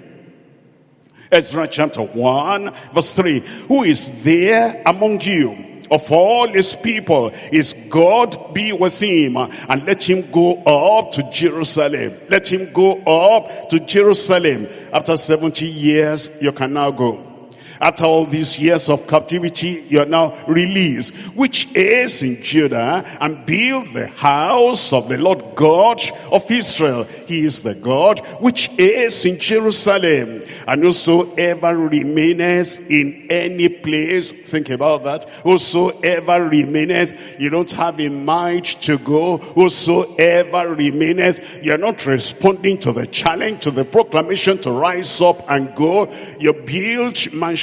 S2: Ezra chapter 1, verse 3. Who is there among you? Of all his people, is God be with him, and let him go up to Jerusalem. Let him go up to Jerusalem. After 70 years, you can now go. After all these years of captivity, you are now released, which is in Judah, and build the house of the Lord God of Israel. He is the God which is in Jerusalem. And whosoever remaineth in any place, think about that. Whosoever remaineth, you don't have a mind to go. Whosoever remaineth, you're not responding to the challenge, to the proclamation to rise up and go. You build mansions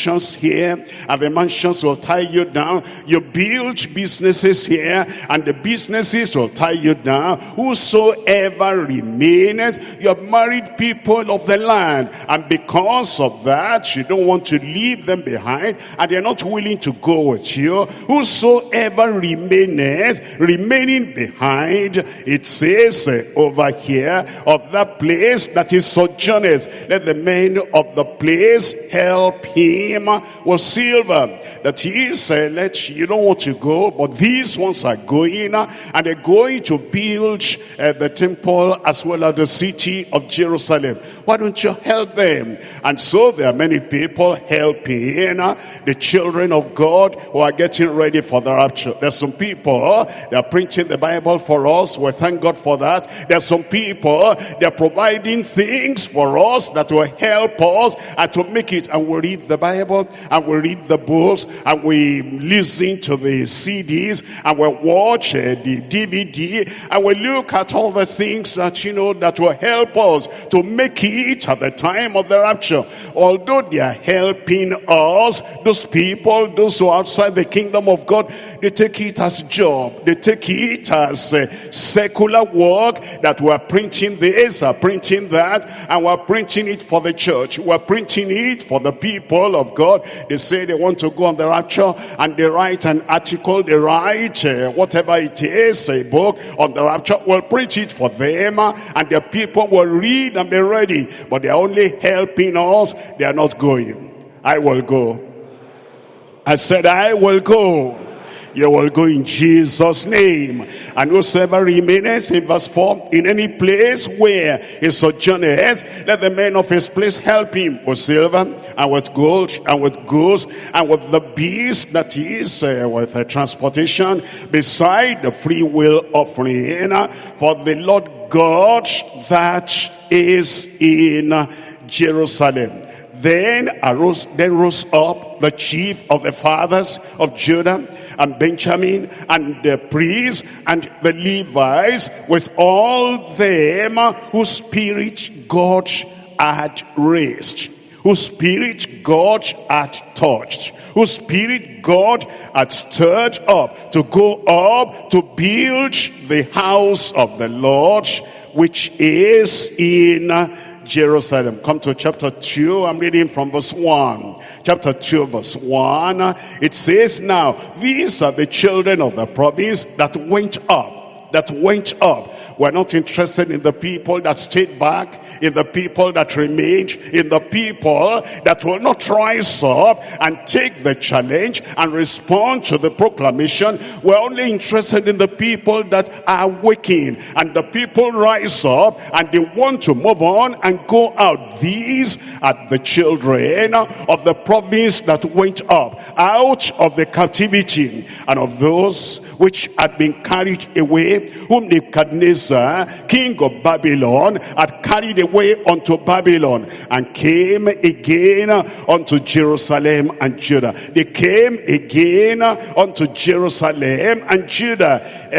S2: mansions here, and the mansions will tie you down. You build businesses here, and the businesses will tie you down. Whosoever remaineth, you have married people of the land, and because of that, you don't want to leave them behind, and they're not willing to go with you. Whosoever remaineth, remaining behind, it says over here, of that place that is sojourneth, let the men of the place help him with silver. That is, you don't want to go, but these ones are going, and they're going to build the temple as well as the city of Jerusalem. Why don't you help them? And so there are many people helping the children of God who are getting ready for the rapture. There's some people, they are printing the Bible for us. We thank God for that. There's some people, they're providing things for us that will help us and to make it. And we read the Bible, and we read the books, and we listen to the CDs, and we watch the DVD, and we look at all the things that, that will help us to make it at the time of the rapture. Although they are helping us, those people, those who are outside the kingdom of God, they take it as job. They take it as secular work, that we're printing this, printing that, and we're printing it for the church. We're printing it for the people of God. They say they want to go on the rapture, and they write an article, they write whatever it is, a book on the rapture. We'll print it for them, and the people will read and be ready. But they're only helping us. They are not going. I will go. I said, I will go. You will go in Jesus' name. And whosoever remaineth, in verse 4, in any place where he sojourneth, let the men of his place help him with silver, and with gold, and with goods, and with the beast, that is, with transportation, beside the free will offering, for the Lord God that is in Jerusalem. Then rose up the chief of the fathers of Judah and Benjamin, and the priests and the Levites, with all them whose spirit God had raised, whose spirit God had touched, whose spirit God had stirred up, to go up to build the house of the Lord, which is in Jerusalem. Come to chapter 2. I'm reading from verse 1. Chapter 2, verse 1. It says, now, these are the children of the province that went up. We're not interested in the people that stayed back, in the people that remained, in the people that will not rise up and take the challenge and respond to the proclamation. We're only interested in the people that are waking, and the people rise up and they want to move on and go out. These are the children of the province that went up out of the captivity, and of those which had been carried away, whom Nebuchadnezzar, king of Babylon, had carried away unto Babylon, and came again unto Jerusalem and Judah. They came again unto Jerusalem and Judah,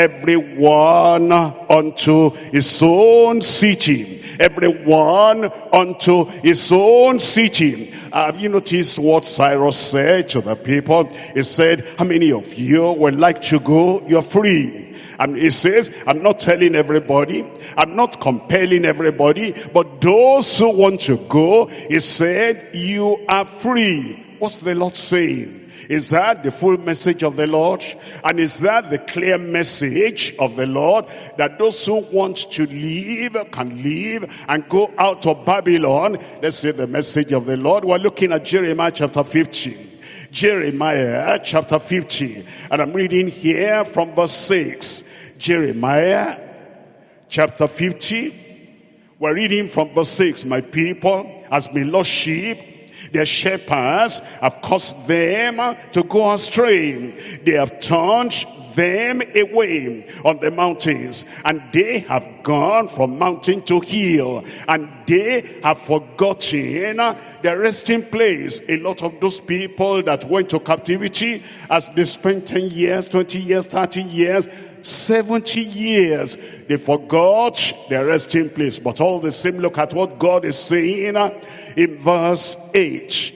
S2: everyone unto his own city. Everyone unto his own city. Have you noticed what Cyrus said to the people? He said, how many of you would like to go? You're free. And he says, I'm not telling everybody, I'm not compelling everybody, but those who want to go, he said, you are free. What's the Lord saying? Is that the full message of the Lord? And is that the clear message of the Lord? That those who want to leave can leave and go out of Babylon? Let's say the message of the Lord. We're looking at Jeremiah chapter 15. Jeremiah chapter 15. And I'm reading here from verse 6. Jeremiah chapter 50. We're reading from verse 6. My people has been lost sheep. Their shepherds have caused them to go astray. They have turned them away on the mountains, and they have gone from mountain to hill, and they have forgotten their resting place. A lot of those people that went to captivity, as they spent 10 years, 20 years, 30 years, 70 years, they forgot their resting place. But all the same, look at what God is saying in verse 8.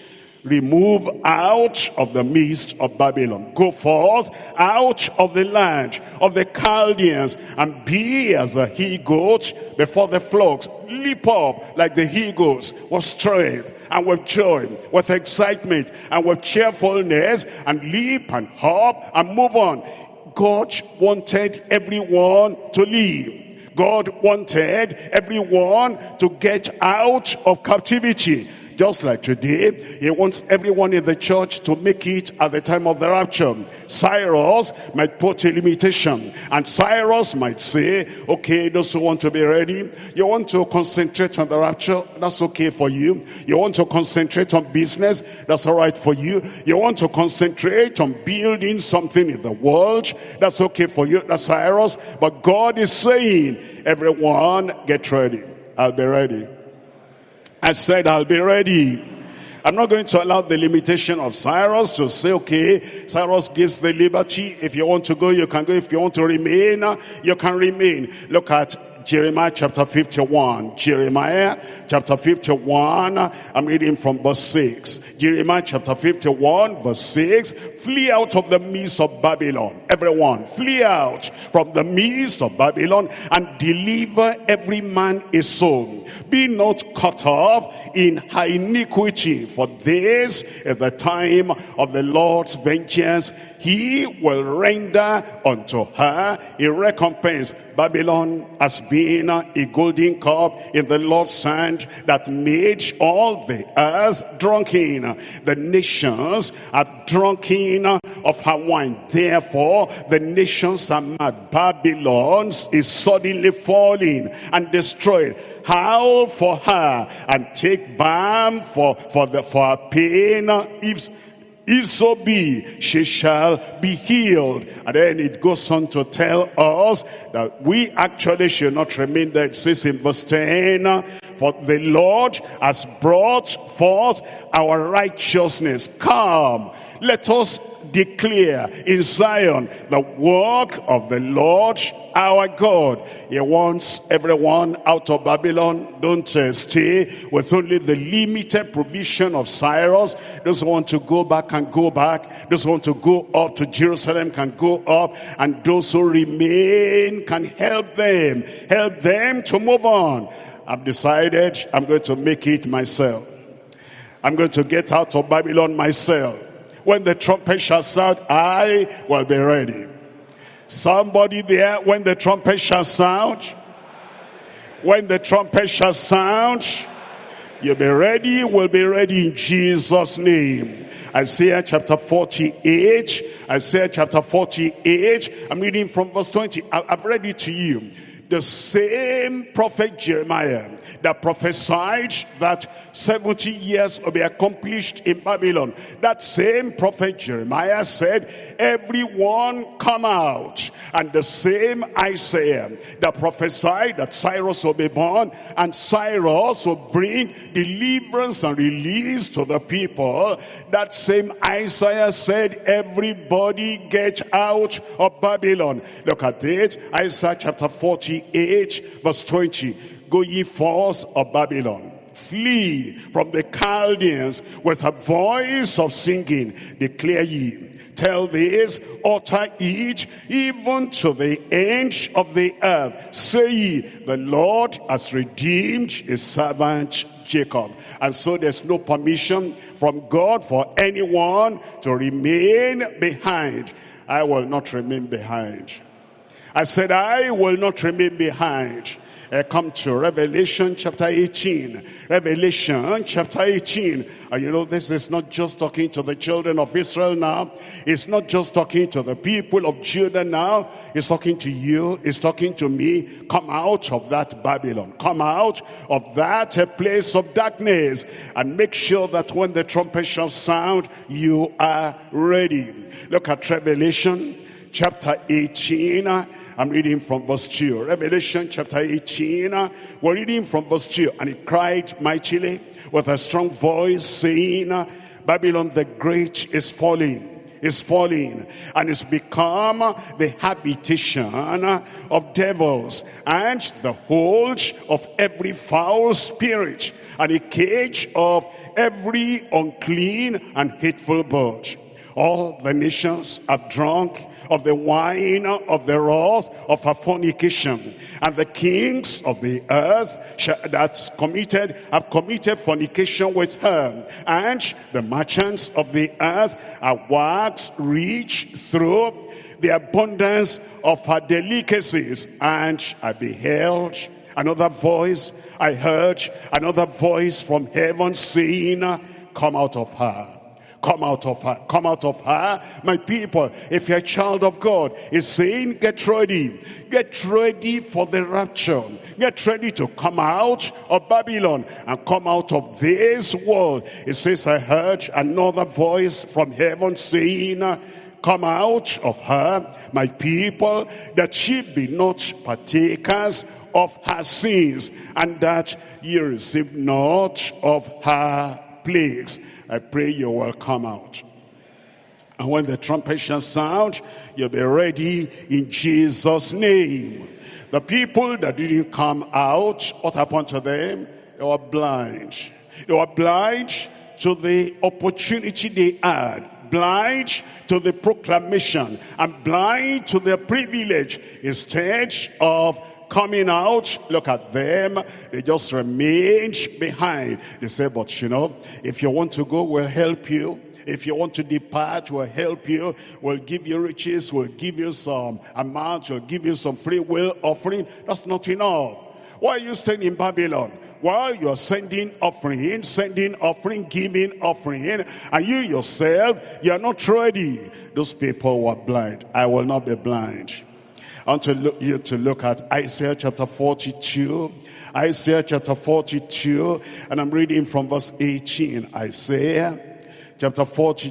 S2: remove out of the midst of Babylon. Go forth out of the land of the Chaldeans, and be as a he-goat before the flocks. Leap up like the he-goats with strength and with joy, with excitement and with cheerfulness, and leap and hop and move on. God wanted everyone to leave. God wanted everyone to get out of captivity. Just like today, he wants everyone in the church to make it at the time of the rapture. Cyrus might put a limitation, and Cyrus might say, okay, those who want to be ready, you want to concentrate on the rapture, that's okay for you. You want to concentrate on business, that's all right for you. You want to concentrate on building something in the world, that's okay for you. That's Cyrus. But God is saying, everyone get ready. I'll be ready. I said, I'll be ready. I'm not going to allow the limitation of Cyrus to say, okay, Cyrus gives the liberty. If you want to go, you can go. If you want to remain, you can remain. Look at Jeremiah chapter 51. Jeremiah chapter 51, I'm reading from verse 6. Jeremiah chapter 51, verse 6. Flee out of the midst of Babylon. Everyone, flee out from the midst of Babylon, and deliver every man his soul. Be not cut off in her iniquity, for this is the time of the Lord's vengeance. He will render unto her a recompense. Babylon has been a golden cup in the Lord's hand that made all the earth drunken. The nations are drunken of her wine. Therefore, the nations are mad. Babylon is suddenly falling and destroyed. Howl for her and take balm for her pain. If so be, she shall be healed. And then it goes on to tell us that we actually should not remain there. It says in verse 10, for the Lord has brought forth our righteousness. Come, let us declare in Zion the work of the Lord our God. He wants everyone out of Babylon. Don't stay with only the limited provision of Cyrus. Those who want to go back can go back. Those who want to go up to Jerusalem can go up. And those who remain can help them to move on. I've decided I'm going to make it myself. I'm going to get out of Babylon myself. When the trumpet shall sound, I will be ready. Somebody there, when the trumpet shall sound, when the trumpet shall sound, you'll be ready, we'll be ready in Jesus' name. Isaiah chapter 48, Isaiah chapter 48, I'm reading from verse 20. I've read it to you. The same prophet Jeremiah that prophesied that 70 years will be accomplished in Babylon. That same prophet Jeremiah said, everyone come out. And the same Isaiah that prophesied that Cyrus will be born, and Cyrus will bring deliverance and release to the people. That same Isaiah said, everybody get out of Babylon. Look at it, Isaiah chapter 48 verse 20. Go ye forth of Babylon, flee from the Chaldeans with a voice of singing. Declare ye, tell this, utter it, even to the end of the earth. Say ye, the Lord has redeemed his servant Jacob. And so there's no permission from God for anyone to remain behind. I will not remain behind. I said, I will not remain behind. Come to Revelation chapter 18. Revelation chapter 18. And you know, this is not just talking to the children of Israel now. It's not just talking to the people of Judah now. It's talking to you. It's talking to me. Come out of that Babylon. Come out of that place of darkness. And make sure that when the trumpet shall sound, you are ready. Look at Revelation chapter 18. I'm reading from verse 2. Revelation chapter 18. We're reading from verse 2. And it cried mightily with a strong voice, saying, Babylon the great is falling, is fallen, and is become the habitation of devils, and the hold of every foul spirit, and a cage of every unclean and hateful bird. All the nations have drunk of the wine of the wrath of her fornication, and the kings of the earth have committed fornication with her, and the merchants of the earth are waxed rich through the abundance of her delicacies. And I beheld another voice, I heard another voice from heaven saying, come out of her. Come out of her, come out of her, my people. If you're a child of God, he's saying, get ready for the rapture. Get ready to come out of Babylon and come out of this world. It says, I heard another voice from heaven saying, come out of her, my people, that ye be not partakers of her sins, and that ye receive not of her plagues. I pray you will come out. And when the trumpet shall sound, you'll be ready in Jesus' name. The people that didn't come out, what happened to them? They were blind. They were blind to the opportunity they had, blind to the proclamation, and blind to their privilege. Instead of coming out, look at them, they just remained behind. They said, but you know, if you want to go, we'll help you. If you want to depart, we'll help you. We'll give you riches, we'll give you some amount, we'll give you some free will offering. That's not enough. Why are you staying in Babylon? While you're sending offering, giving offering, and you yourself, you're not ready. Those people were blind. I will not be blind. I want you to look at Isaiah chapter 42. Isaiah chapter 42, and I'm reading from verse 18. Isaiah chapter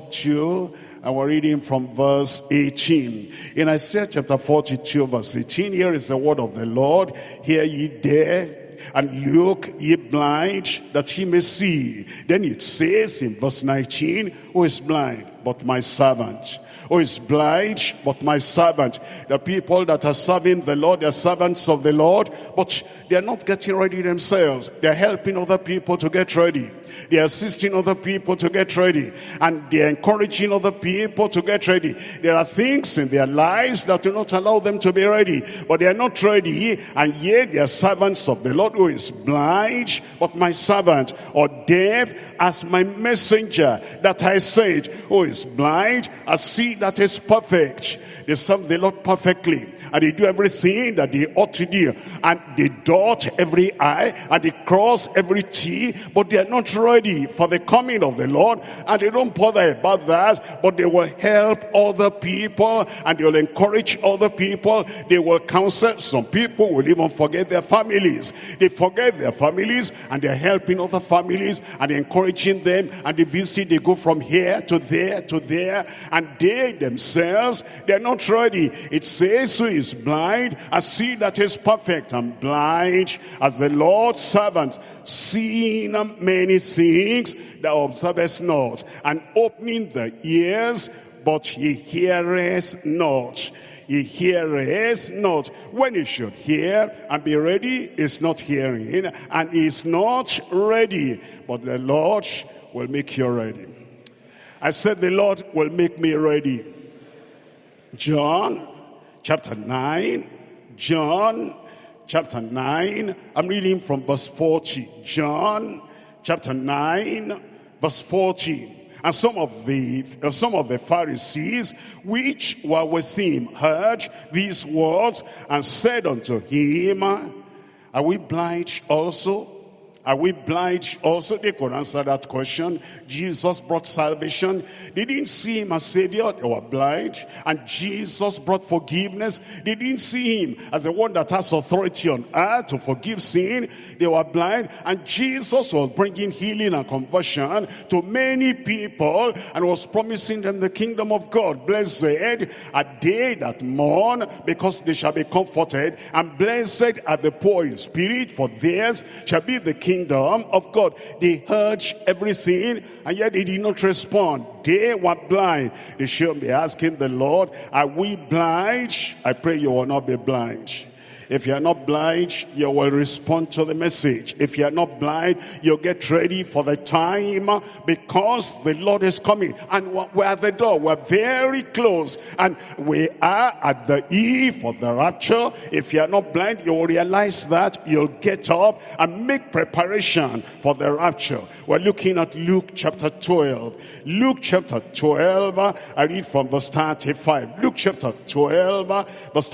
S2: 42, and we're reading from verse 18. In Isaiah chapter 42, verse 18, here is the word of the Lord. Hear ye deaf, and look ye blind, that ye may see. Then it says in verse 19, who is blind but my servant? Who is blind but my servant? The people that are serving the Lord, they're servants of the Lord, but they're not getting ready themselves. They're helping other people to get ready. They're assisting other people to get ready. And they're encouraging other people to get ready. There are things in their lives that do not allow them to be ready. But they are not ready. And yet they are servants of the Lord. Who is blind but my servant, or deaf as my messenger that I sent. Who is blind as he that is perfect. They serve the Lord perfectly, and they do everything that they ought to do, and they dot every I, and they cross every T, but they are not ready for the coming of the Lord, and they don't bother about that. But they will help other people, and they will encourage other people. They will counsel. Some people will even forget their families. They forget their families, and they're helping other families, and they're encouraging them, and they visit. They go from here to there to there, and they themselves, they're not ready. It says, who is blind as he that is perfect, and blind as the Lord's servant, seeing many things that observest not, and opening the ears, but he heareth not. He heareth not. When he should hear and be ready, is not hearing, and is not ready. But the Lord will make you ready. I said the Lord will make me ready. John chapter 9. John chapter 9. I'm reading from verse 40. John chapter 9 verse 40. And some of the Pharisees which were with him heard these words and said unto him, are we blind also? Are we blind also? They could answer that question. Jesus brought salvation. They didn't see him as Savior. They were blind. And Jesus brought forgiveness. They didn't see him as the one that has authority on earth to forgive sin. They were blind. And Jesus was bringing healing and conversion to many people and was promising them the kingdom of God. Blessed are they that mourn, because they shall be comforted. And blessed are the poor in spirit, for theirs shall be the kingdom kingdom of God. They heard everything, and yet they did not respond. They were blind. They should be asking the Lord, are we blind? I pray you will not be blind. If you are not blind, you will respond to the message. If you are not blind, you'll get ready for the time, because the Lord is coming. And we're at the door. We're very close. And we are at the eve of the rapture. If you are not blind, you will realize that. You'll get up and make preparation for the rapture. We're looking at Luke chapter 12. Luke chapter 12, I read from verse 35. Luke chapter 12, verse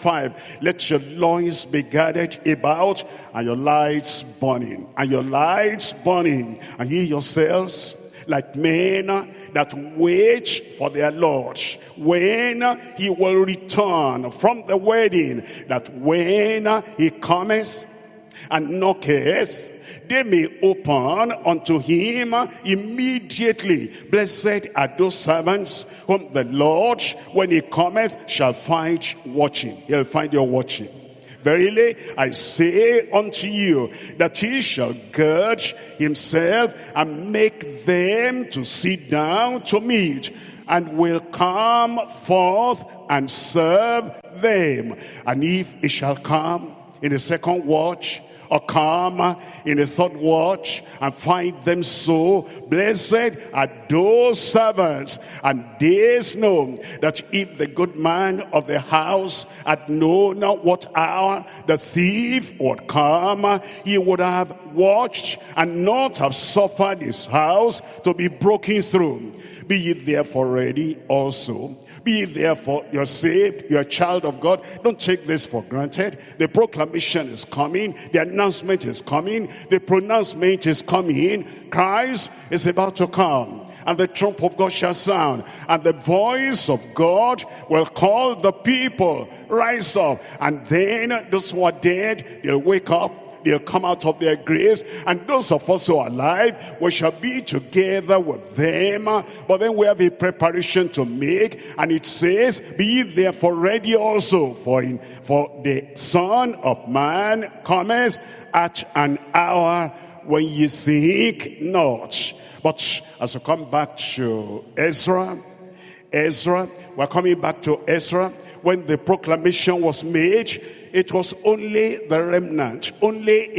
S2: 35. Let your loins be gathered about, and your lights burning, and your lights burning, and ye yourselves like men that wait for their Lord, when he will return from the wedding, that when he cometh and knocketh, they may open unto him immediately. Blessed are those servants whom the Lord, when he cometh, shall find watching. He'll find you watching. Verily, I say unto you, that he shall gird himself and make them to sit down to meat, and will come forth and serve them. And if he shall come in the second watch, or come in the third watch, and find them so, blessed are those servants. And this know, that if the good man of the house had known what hour the thief would come, he would have watched, and not have suffered his house to be broken through. Be ye therefore ready also. Be therefore, you're saved, you're a child of God. Don't take this for granted. The proclamation is coming. The announcement is coming. The pronouncement is coming. Christ is about to come. And the trump of God shall sound. And the voice of God will call the people, rise up. And then those who are dead, they'll wake up. They'll come out of their graves, and those of us who are alive, we shall be together with them. But then we have a preparation to make, and it says, be ye therefore ready also, for the Son of Man cometh at an hour when ye think not. But as we come back to Ezra, we're coming back to Ezra. When the proclamation was made, it was only the remnant, only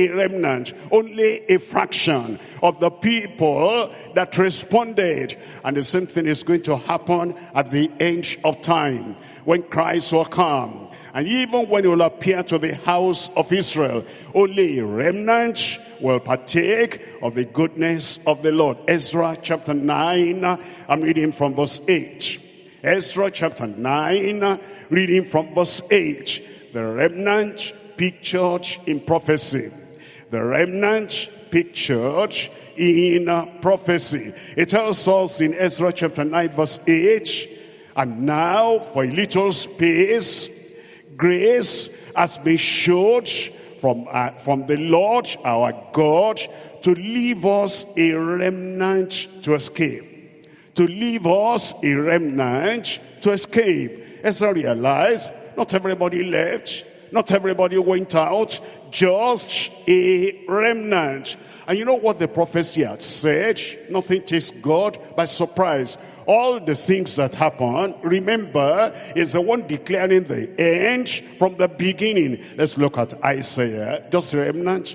S2: a fraction of the people that responded. And the same thing is going to happen at the end of time, when Christ will come. And even when he will appear to the house of Israel, only a remnant will partake of the goodness of the Lord. Ezra chapter 9, I'm reading from verse 8. Ezra chapter 9, reading from verse 8. The remnant pictured in prophecy. The remnant pictured in prophecy. It tells us in Ezra chapter 9 verse 8, and now for a little space, grace has been showed from the Lord our God to leave us a remnant to escape. To leave us a remnant to escape. Ezra realized not everybody left, not everybody went out, just a remnant. And you know what the prophecy had said? Nothing takes God by surprise. All the things that happen, remember, is the one declaring the end from the beginning. Let's look at Isaiah. Just a remnant.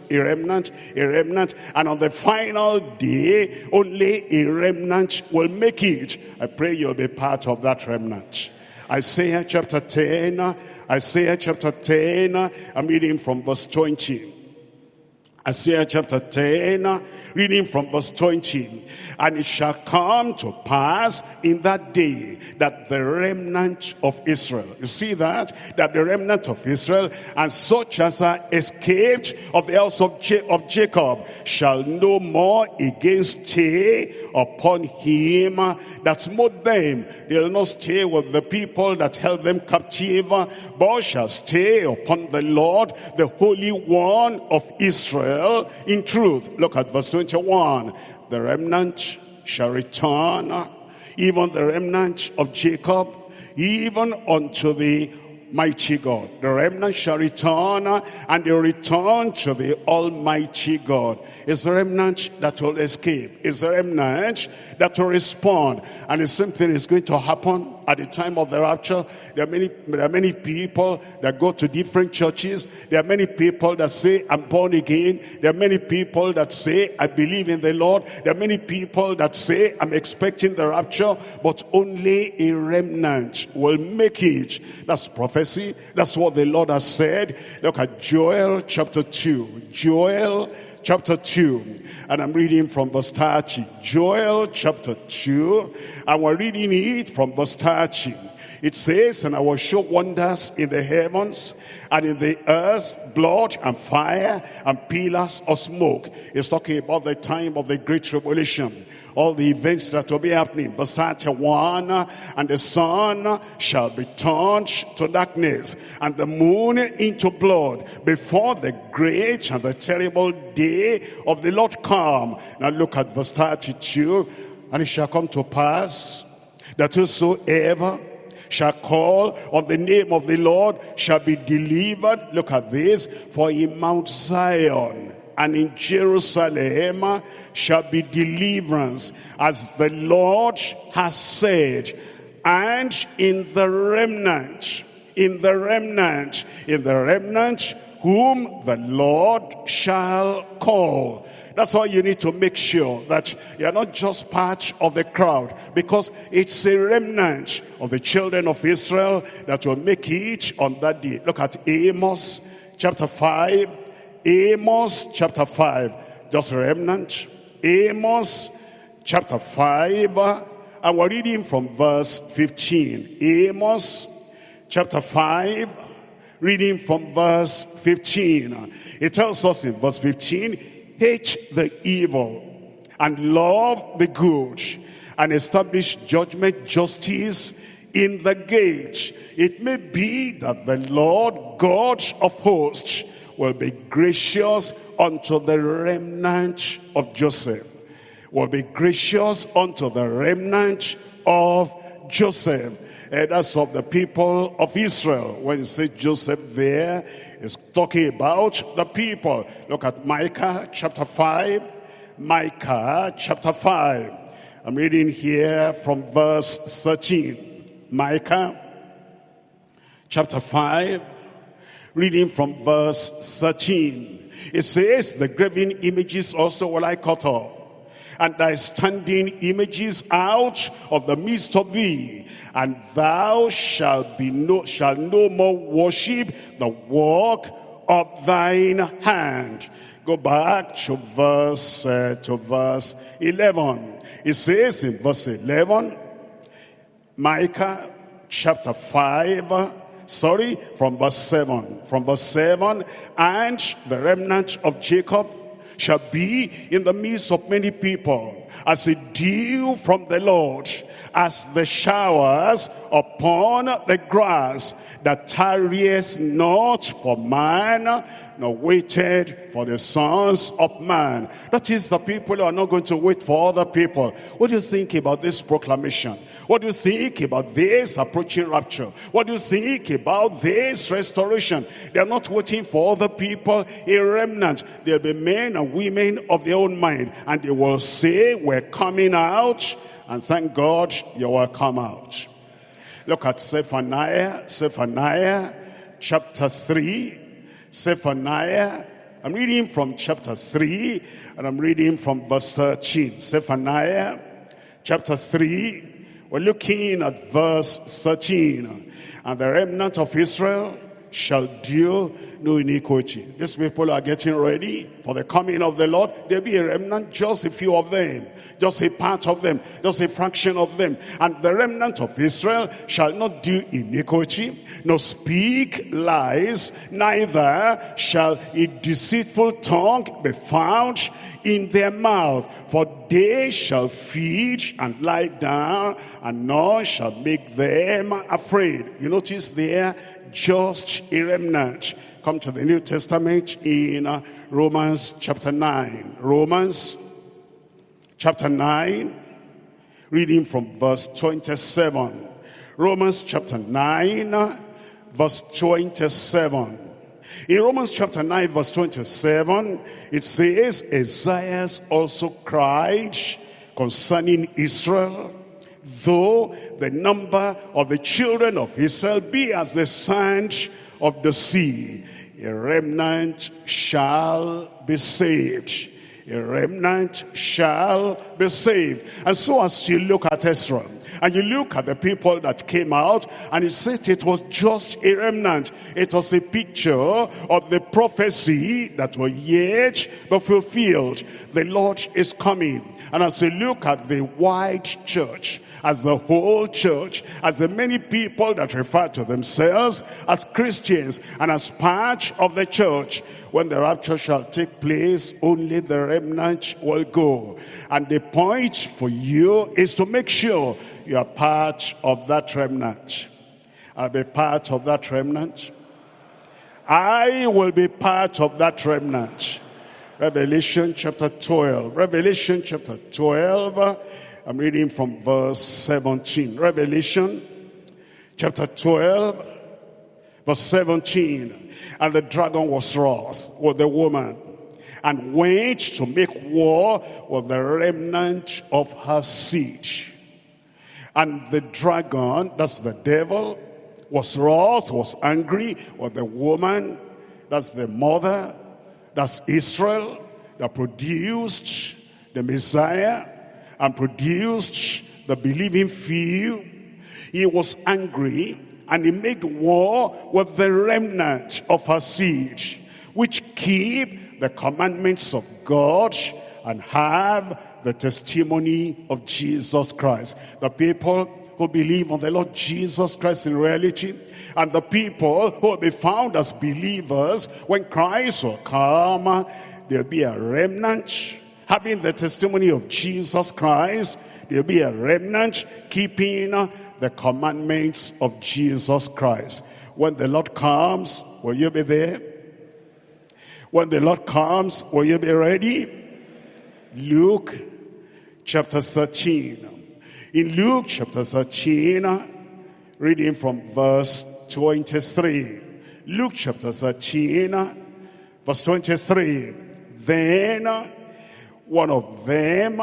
S2: And on the final day, only a remnant will make it. I pray you'll be part of that remnant. Isaiah chapter 10, I'm reading from verse 20. Isaiah chapter 10, reading from verse 20. And it shall come to pass in that day that the remnant of Israel, you see that the remnant of Israel and such as are escaped of the house of Jacob shall no more again stay upon him that smote them. They'll not stay with the people that held them captive, but shall stay upon the Lord, the Holy One of Israel, in truth. Look at verse 21. The remnant shall return, even the remnant of Jacob, even unto the mighty God. The remnant shall return, and they will return to the almighty God. It's the remnant that will escape. It's the remnant that will respond. And the same thing is going to happen at the time of the rapture. There are many people that go to different churches. There are many people that say, I'm born again. There are many people that say, I believe in the Lord. There are many people that say, I'm expecting the rapture. But only a remnant will make it. That's prophecy. That's what the Lord has said. Look at Joel chapter 2. Joel chapter 2, and I'm reading from verse 30. Joel chapter 2, and we're reading it from verse 30. It says, and I will show wonders in the heavens and in the earth, blood and fire and pillars of smoke. It's talking about the time of the great tribulation. All the events that will be happening. Verse 31, and the sun shall be turned to darkness, and the moon into blood, before the great and the terrible day of the Lord come. Now look at verse 32. And it shall come to pass that whosoever shall call on the name of the Lord shall be delivered. Look at this. For in Mount Zion and in Jerusalem shall be deliverance, as the Lord has said. And in the remnant whom the Lord shall call. That's why you need to make sure that you're not just part of the crowd, because it's a remnant of the children of Israel that will make it on that day. Look at Amos chapter 5. Amos chapter 5, just a remnant. Amos chapter 5, and we're reading from verse 15. Amos chapter 5, reading from verse 15. It tells us in verse 15, hate the evil and love the good, and establish judgment, justice in the gate. It may be that the Lord God of hosts will be gracious unto the remnant of Joseph. Will be gracious unto the remnant of Joseph. And that's of the people of Israel. When you say Joseph there, it's talking about the people. Look at Micah chapter 5. Micah chapter 5. I'm reading here from verse 13. Micah chapter 5. Reading from verse 13. It says, the graven images also will I cut off, and thy standing images out of the midst of thee, and thou shalt no more worship the work of thine hand. Go back to verse 11. It says in verse 11, Micah chapter 5, from verse 7. From verse 7, and the remnant of Jacob shall be in the midst of many people, as a dew from the Lord, as the showers upon the grass, that tarrieth not for man, nor waited for the sons of man. That is, the people who are not going to wait for other people. What do you think about this proclamation? What do you think about this approaching rapture? What do you think about this restoration? They are not waiting for other people, a remnant. There will be men and women of their own mind, and they will say, we're coming out, and thank God you will come out. Look at Zephaniah chapter 3. Zephaniah, I'm reading from chapter 3, and I'm reading from verse 13. Zephaniah chapter 3, we're looking at verse 13. And the remnant of Israel shall do no iniquity. These people are getting ready for the coming of the Lord. There'll be a remnant, just a few of them, just a part of them, just a fraction of them. And the remnant of Israel shall not do iniquity, nor speak lies, neither shall a deceitful tongue be found in their mouth. For they shall feed and lie down, and none shall make them afraid. You notice there, just a remnant. Come to the New Testament in Romans chapter 9. Romans chapter 9, reading from verse 27. Romans chapter 9, verse 27. In Romans chapter 9, verse 27, it says, Isaiah also cried concerning Israel, though the number of the children of Israel be as the sand of the sea, a remnant shall be saved. A remnant shall be saved. And so as you look at Israel, and you look at the people that came out, and it said it was just a remnant. It was a picture of the prophecy that was yet but fulfilled. The Lord is coming. And as you look at the wide church, as the whole church, as the many people that refer to themselves as Christians and as part of the church, when the rapture shall take place, only the remnant will go. And the point for you is to make sure you are part of that remnant. I'll be part of that remnant. I will be part of that remnant. Revelation chapter 12. Revelation chapter 12. I'm reading from verse 17. Revelation chapter 12, verse 17. And the dragon was wroth with the woman, and went to make war with the remnant of her seed. And the dragon, that's the devil, was wroth, was angry with the woman, that's the mother, that's Israel, that produced the Messiah and produced the believing few. He was angry, and he made war with the remnant of her seed, which keep the commandments of God and have the testimony of Jesus Christ. The people who believe on the Lord Jesus Christ in reality, and the people who will be found as believers when Christ will come, there'll be a remnant having the testimony of Jesus Christ. There'll be a remnant keeping the commandments of Jesus Christ. When the Lord comes, will you be there? When the Lord comes, will you be ready? Luke chapter 13. In Luke chapter 13, reading from verse 23. Luke chapter 13, verse 23. Then one of them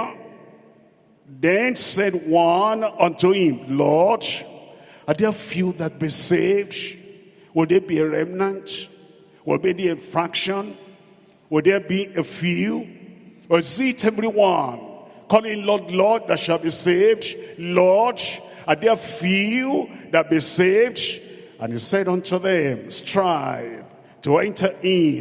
S2: then said one unto him, Lord, are there few that be saved? Will there be a remnant? Will there be a fraction? Will there be a few? Or is it everyone calling Lord, Lord, that shall be saved? Lord, are there few that be saved? And he said unto them, strive to enter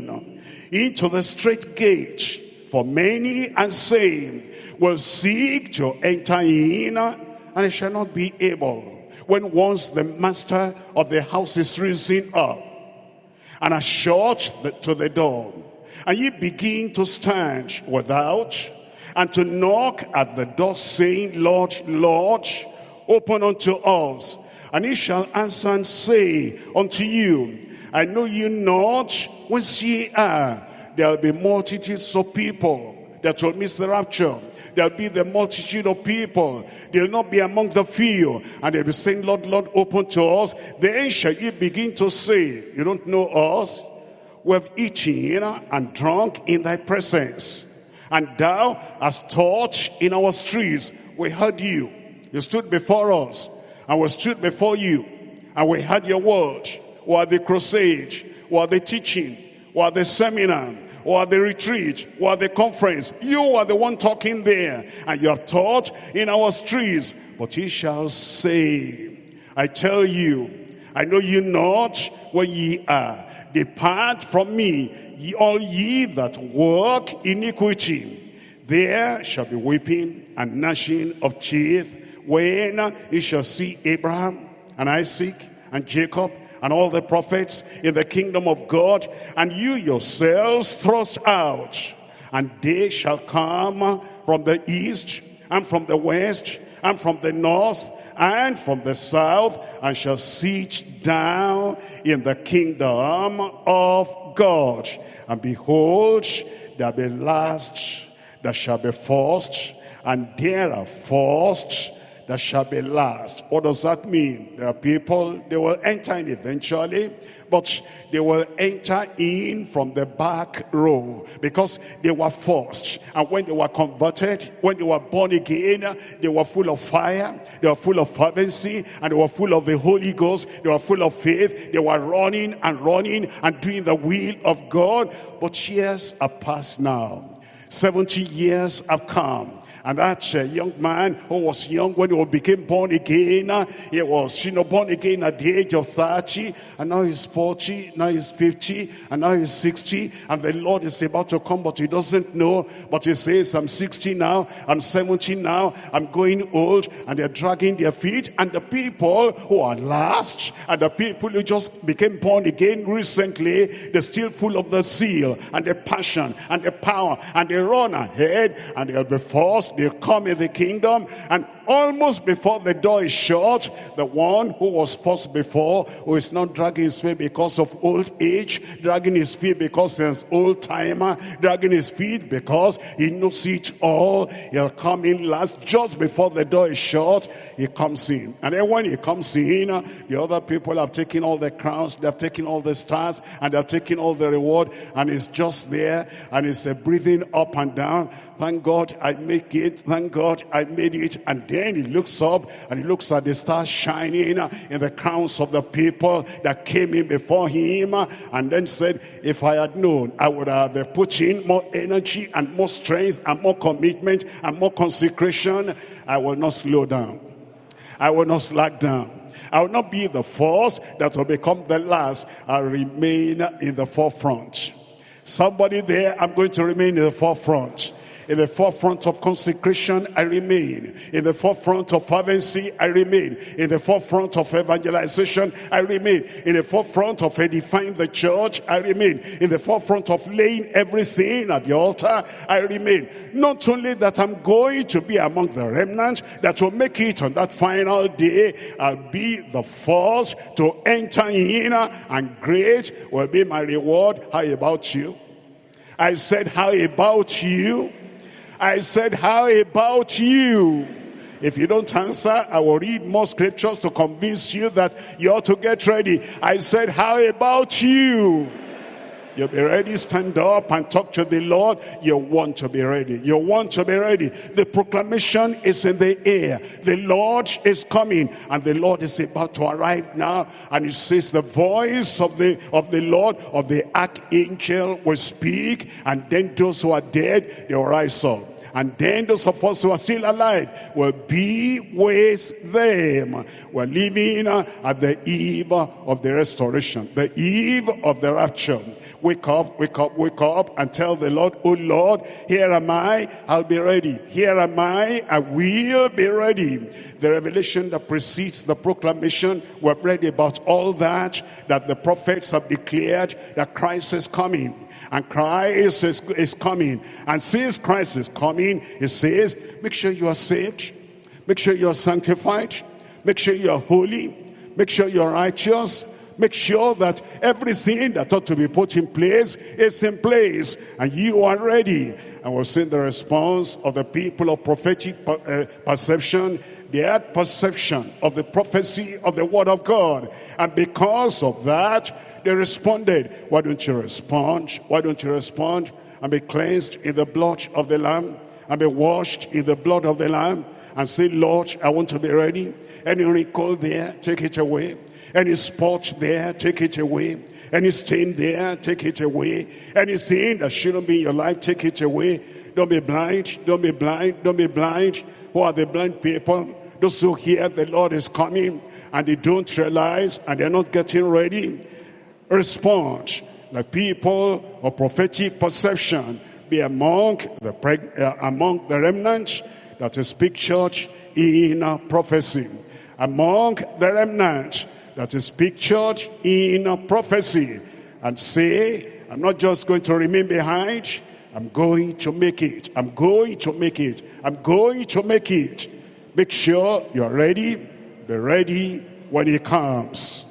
S2: into the straight gate. For many and saying will seek to enter in, and it shall not be able. When once the master of the house is risen up, and has shut to the door, and ye begin to stand without, and to knock at the door, saying, Lord, Lord, open unto us. And he shall answer and say unto you, I know you not whence ye are. There will be multitudes of people that will miss the rapture. There will be the multitude of people. They will not be among the few. And they'll be saying, Lord, Lord, open to us. Then shall ye begin to say, you don't know us? We have eaten and drunk in thy presence. And thou hast taught in our streets. We heard you. You stood before us. And we stood before you. And we heard your word. Or the crusade. Or the teaching. Or the seminar. Or the retreat, or the conference. You are the one talking there, and you have taught in our streets. But he shall say, I tell you, I know you not where ye are. Depart from me, all ye that work iniquity. There shall be weeping and gnashing of teeth, when ye shall see Abraham and Isaac and Jacob and all the prophets in the kingdom of God, and you yourselves thrust out. And they shall come from the east, and from the west, and from the north, and from the south, and shall sit down in the kingdom of God. And behold, there be last that shall be first, and there are first that shall be last. What does that mean? There are people, they will enter in eventually, but they will enter in from the back row because they were forced. And when they were converted, when they were born again, they were full of fire, they were full of fervency, and they were full of the Holy Ghost, they were full of faith, they were running and doing the will of God. But years have passed now. 70 years have come. And that young man who was young when he became born again, he was, born again at the age of 30, and now he's 40, now he's 50, and now he's 60, and the Lord is about to come, but he doesn't know. But he says, I'm 60 now, I'm 70 now, I'm going old, and they're dragging their feet. And the people who are last, and the people who just became born again recently, they're still full of the zeal, and the passion, and the power, and they run ahead, and they'll be forced. They'll come in the kingdom, and almost before the door is shut, the one who was first before, who is not dragging his feet because of old age, dragging his feet because he's old timer, dragging his feet because he knows it all, he'll come in last. Just before the door is shut, he comes in. And then when he comes in, the other people have taken all the crowns, they have taken all the stars, and they have taken all the reward, and he's just there, and he's breathing up and down. Thank God I make it. Thank God I made it. And then he looks up and he looks at the stars shining in the crowns of the people that came in before him, and then said, if I had known, I would have put in more energy and more strength and more commitment and more consecration. I will not slow down. I will not slack down. I will not be the first that will become the last. I'll remain in the forefront. Somebody there, I'm going to remain in the forefront. In the forefront of consecration, I remain. In the forefront of fervency, I remain. In the forefront of evangelization, I remain. In the forefront of edifying the church, I remain. In the forefront of laying everything at the altar, I remain. Not only that I'm going to be among the remnant that will make it on that final day, I'll be the first to enter in, and great will be my reward. How about you? I said, how about you? I said, how about you? If you don't answer, I will read more scriptures to convince you that you ought to get ready. I said, how about you? You'll be ready, stand up and talk to the Lord. You want to be ready. You want to be ready. The proclamation is in the air. The Lord is coming, and the Lord is about to arrive now. And it says the voice of the Lord, of the archangel will speak, and then those who are dead, they will rise up. And then those of us who are still alive will be with them. We're living at the eve of the restoration, the eve of the rapture. Wake up, wake up, wake up, and tell the Lord, oh Lord, here am I, I'll be ready. Here am I will be ready. The revelation that precedes the proclamation, we're ready about all that the prophets have declared, that Christ is coming. And Christ is coming. And since Christ is coming, he says, make sure you are saved. Make sure you are sanctified. Make sure you are holy. Make sure you are righteous. Make sure that everything that ought to be put in place is in place. And you are ready. And we'll see the response of the people of prophetic perception. They had perception of the prophecy of the word of God. And because of that, they responded. Why don't you respond? Why don't you respond? And be cleansed in the blood of the Lamb. And be washed in the blood of the Lamb. And say, Lord, I want to be ready. Any wrinkle there, take it away. Any spot there, take it away. Any stain there, take it away. Anything that shouldn't be in your life, take it away. Don't be blind. Don't be blind. Don't be blind. Who are the blind people? Those who hear the Lord is coming and they don't realize and they're not getting ready. Respond. The people of prophetic perception be among the remnant that is pictured in prophecy. Among the remnant that is pictured in prophecy. And say, I'm not just going to remain behind. I'm going to make it. I'm going to make it. I'm going to make it. Make sure you're ready. Be ready when he comes.